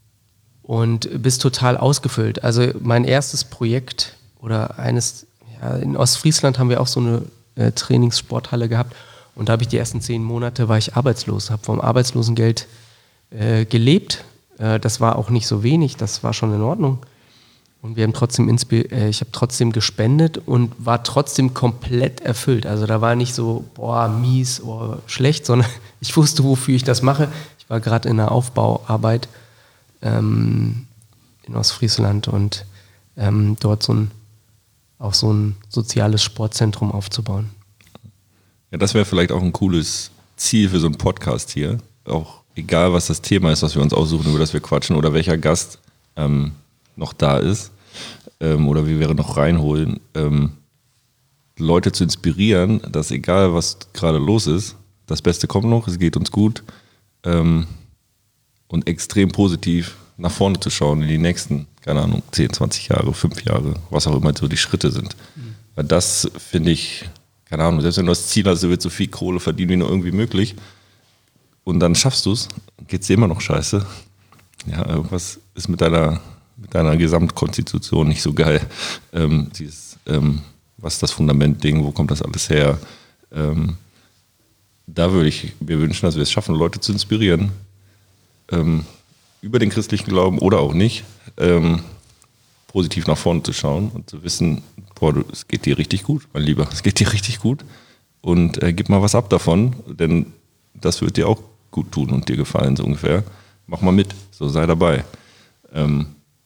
und bist total ausgefüllt. Also mein erstes Projekt oder eines, ja, in Ostfriesland haben wir auch so eine äh, Trainingssporthalle gehabt und da habe ich die ersten zehn Monate, war ich arbeitslos, habe vom Arbeitslosengeld äh, gelebt. Äh, das war auch nicht so wenig, das war schon in Ordnung. Und wir haben trotzdem inspi- äh, ich habe trotzdem gespendet und war trotzdem komplett erfüllt. Also da war nicht so, boah, mies oder schlecht, sondern ich wusste, wofür ich das mache. Ich war gerade in einer Aufbauarbeit ähm, in Ostfriesland und ähm, dort so ein, auch so ein soziales Sportzentrum aufzubauen. Ja, das wäre vielleicht auch ein cooles Ziel für so einen Podcast hier. Auch egal, was das Thema ist, was wir uns aussuchen, über das wir quatschen oder welcher Gast ähm, noch da ist ähm, oder wie wir noch reinholen, ähm, Leute zu inspirieren, dass egal was gerade los ist, das Beste kommt noch, es geht uns gut ähm, und extrem positiv nach vorne zu schauen in die nächsten, keine Ahnung, zehn, zwanzig Jahre, fünf Jahre, was auch immer so die Schritte sind. Mhm. Weil das finde ich, keine Ahnung, selbst wenn du das Ziel hast, du willst so viel Kohle verdienen wie nur irgendwie möglich und dann schaffst du es, geht es dir immer noch scheiße. Ja, irgendwas ist mit deiner mit deiner Gesamtkonstitution nicht so geil. Ähm, dieses, ähm, was ist das Fundamentding, wo kommt das alles her? Ähm, da würde ich mir wünschen, dass wir es schaffen, Leute zu inspirieren, ähm, über den christlichen Glauben oder auch nicht, ähm, positiv nach vorne zu schauen und zu wissen, boah, du, es geht dir richtig gut, mein Lieber, es geht dir richtig gut und äh, gib mal was ab davon, denn das wird dir auch gut tun und dir gefallen, so ungefähr. Mach mal mit, so sei dabei. Ähm,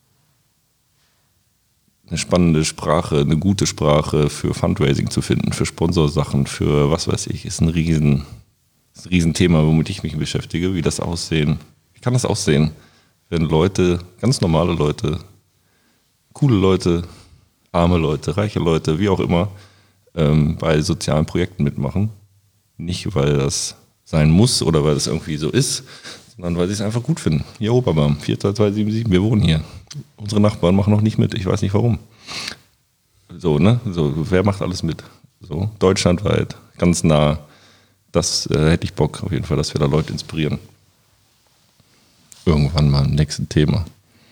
eine spannende Sprache, eine gute Sprache für Fundraising zu finden, für Sponsorsachen, für was weiß ich, ist ein riesen, ist ein Riesenthema, womit ich mich beschäftige, wie das aussehen, wie kann das aussehen, wenn Leute, ganz normale Leute, coole Leute, arme Leute, reiche Leute, wie auch immer, ähm, bei sozialen Projekten mitmachen. Nicht, weil das sein muss oder weil das irgendwie so ist, sondern weil sie es einfach gut finden. Hier Oberbaum, vier zwei zwei sieben sieben, wir wohnen hier. Unsere Nachbarn machen noch nicht mit, ich weiß nicht warum. So, ne? So, wer macht alles mit? So, deutschlandweit, ganz nah. Das äh, hätte ich Bock auf jeden Fall, dass wir da Leute inspirieren. Irgendwann mal im nächsten Thema.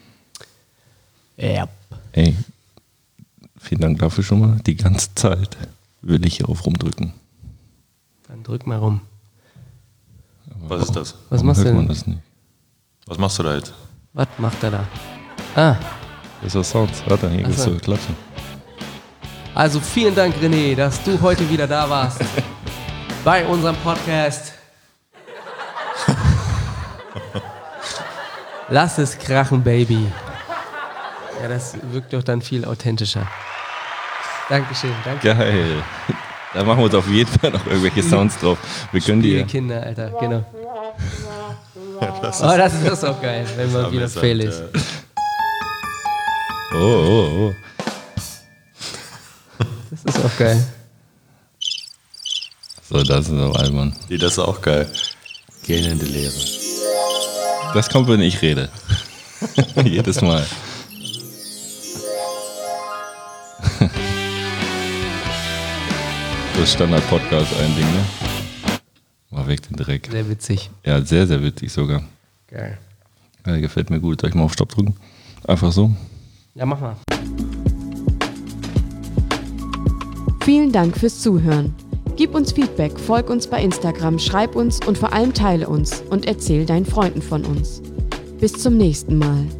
Ja. Ey, vielen Dank dafür schon mal. Die ganze Zeit will ich hierauf rumdrücken. Dann drück mal rum. Aber was ist das? Was machst du denn? Man das nicht? Was machst du da jetzt? Was macht er da? Ah. Das ist das Sound. Warte, hier gehst du klatschen. Also vielen Dank, René, dass du heute wieder da warst bei unserem Podcast Lass es krachen, Baby. Ja, das wirkt doch dann viel authentischer. Dankeschön, danke. Geil. Da machen wir uns auf jeden Fall noch irgendwelche Sounds drauf. Wir können die. Kinder, Alter, genau. Das oh, das ist, das ist auch geil, wenn man wieder fail ist. Oh, oh, oh. Das ist auch geil. So, das ist auch albern. Nee, das ist auch geil. Gähnende Leere. Das kommt, wenn ich rede. Jedes Mal. Das Standard-Podcast ein Ding, ne? Mach weg den Dreck. Sehr witzig. Ja, sehr, sehr witzig sogar. Geil. Ja, gefällt mir gut. Soll ich mal auf Stopp drücken? Einfach so? Ja, mach mal. Vielen Dank fürs Zuhören. Gib uns Feedback, folg uns bei Instagram, schreib uns und vor allem teile uns und erzähl deinen Freunden von uns. Bis zum nächsten Mal.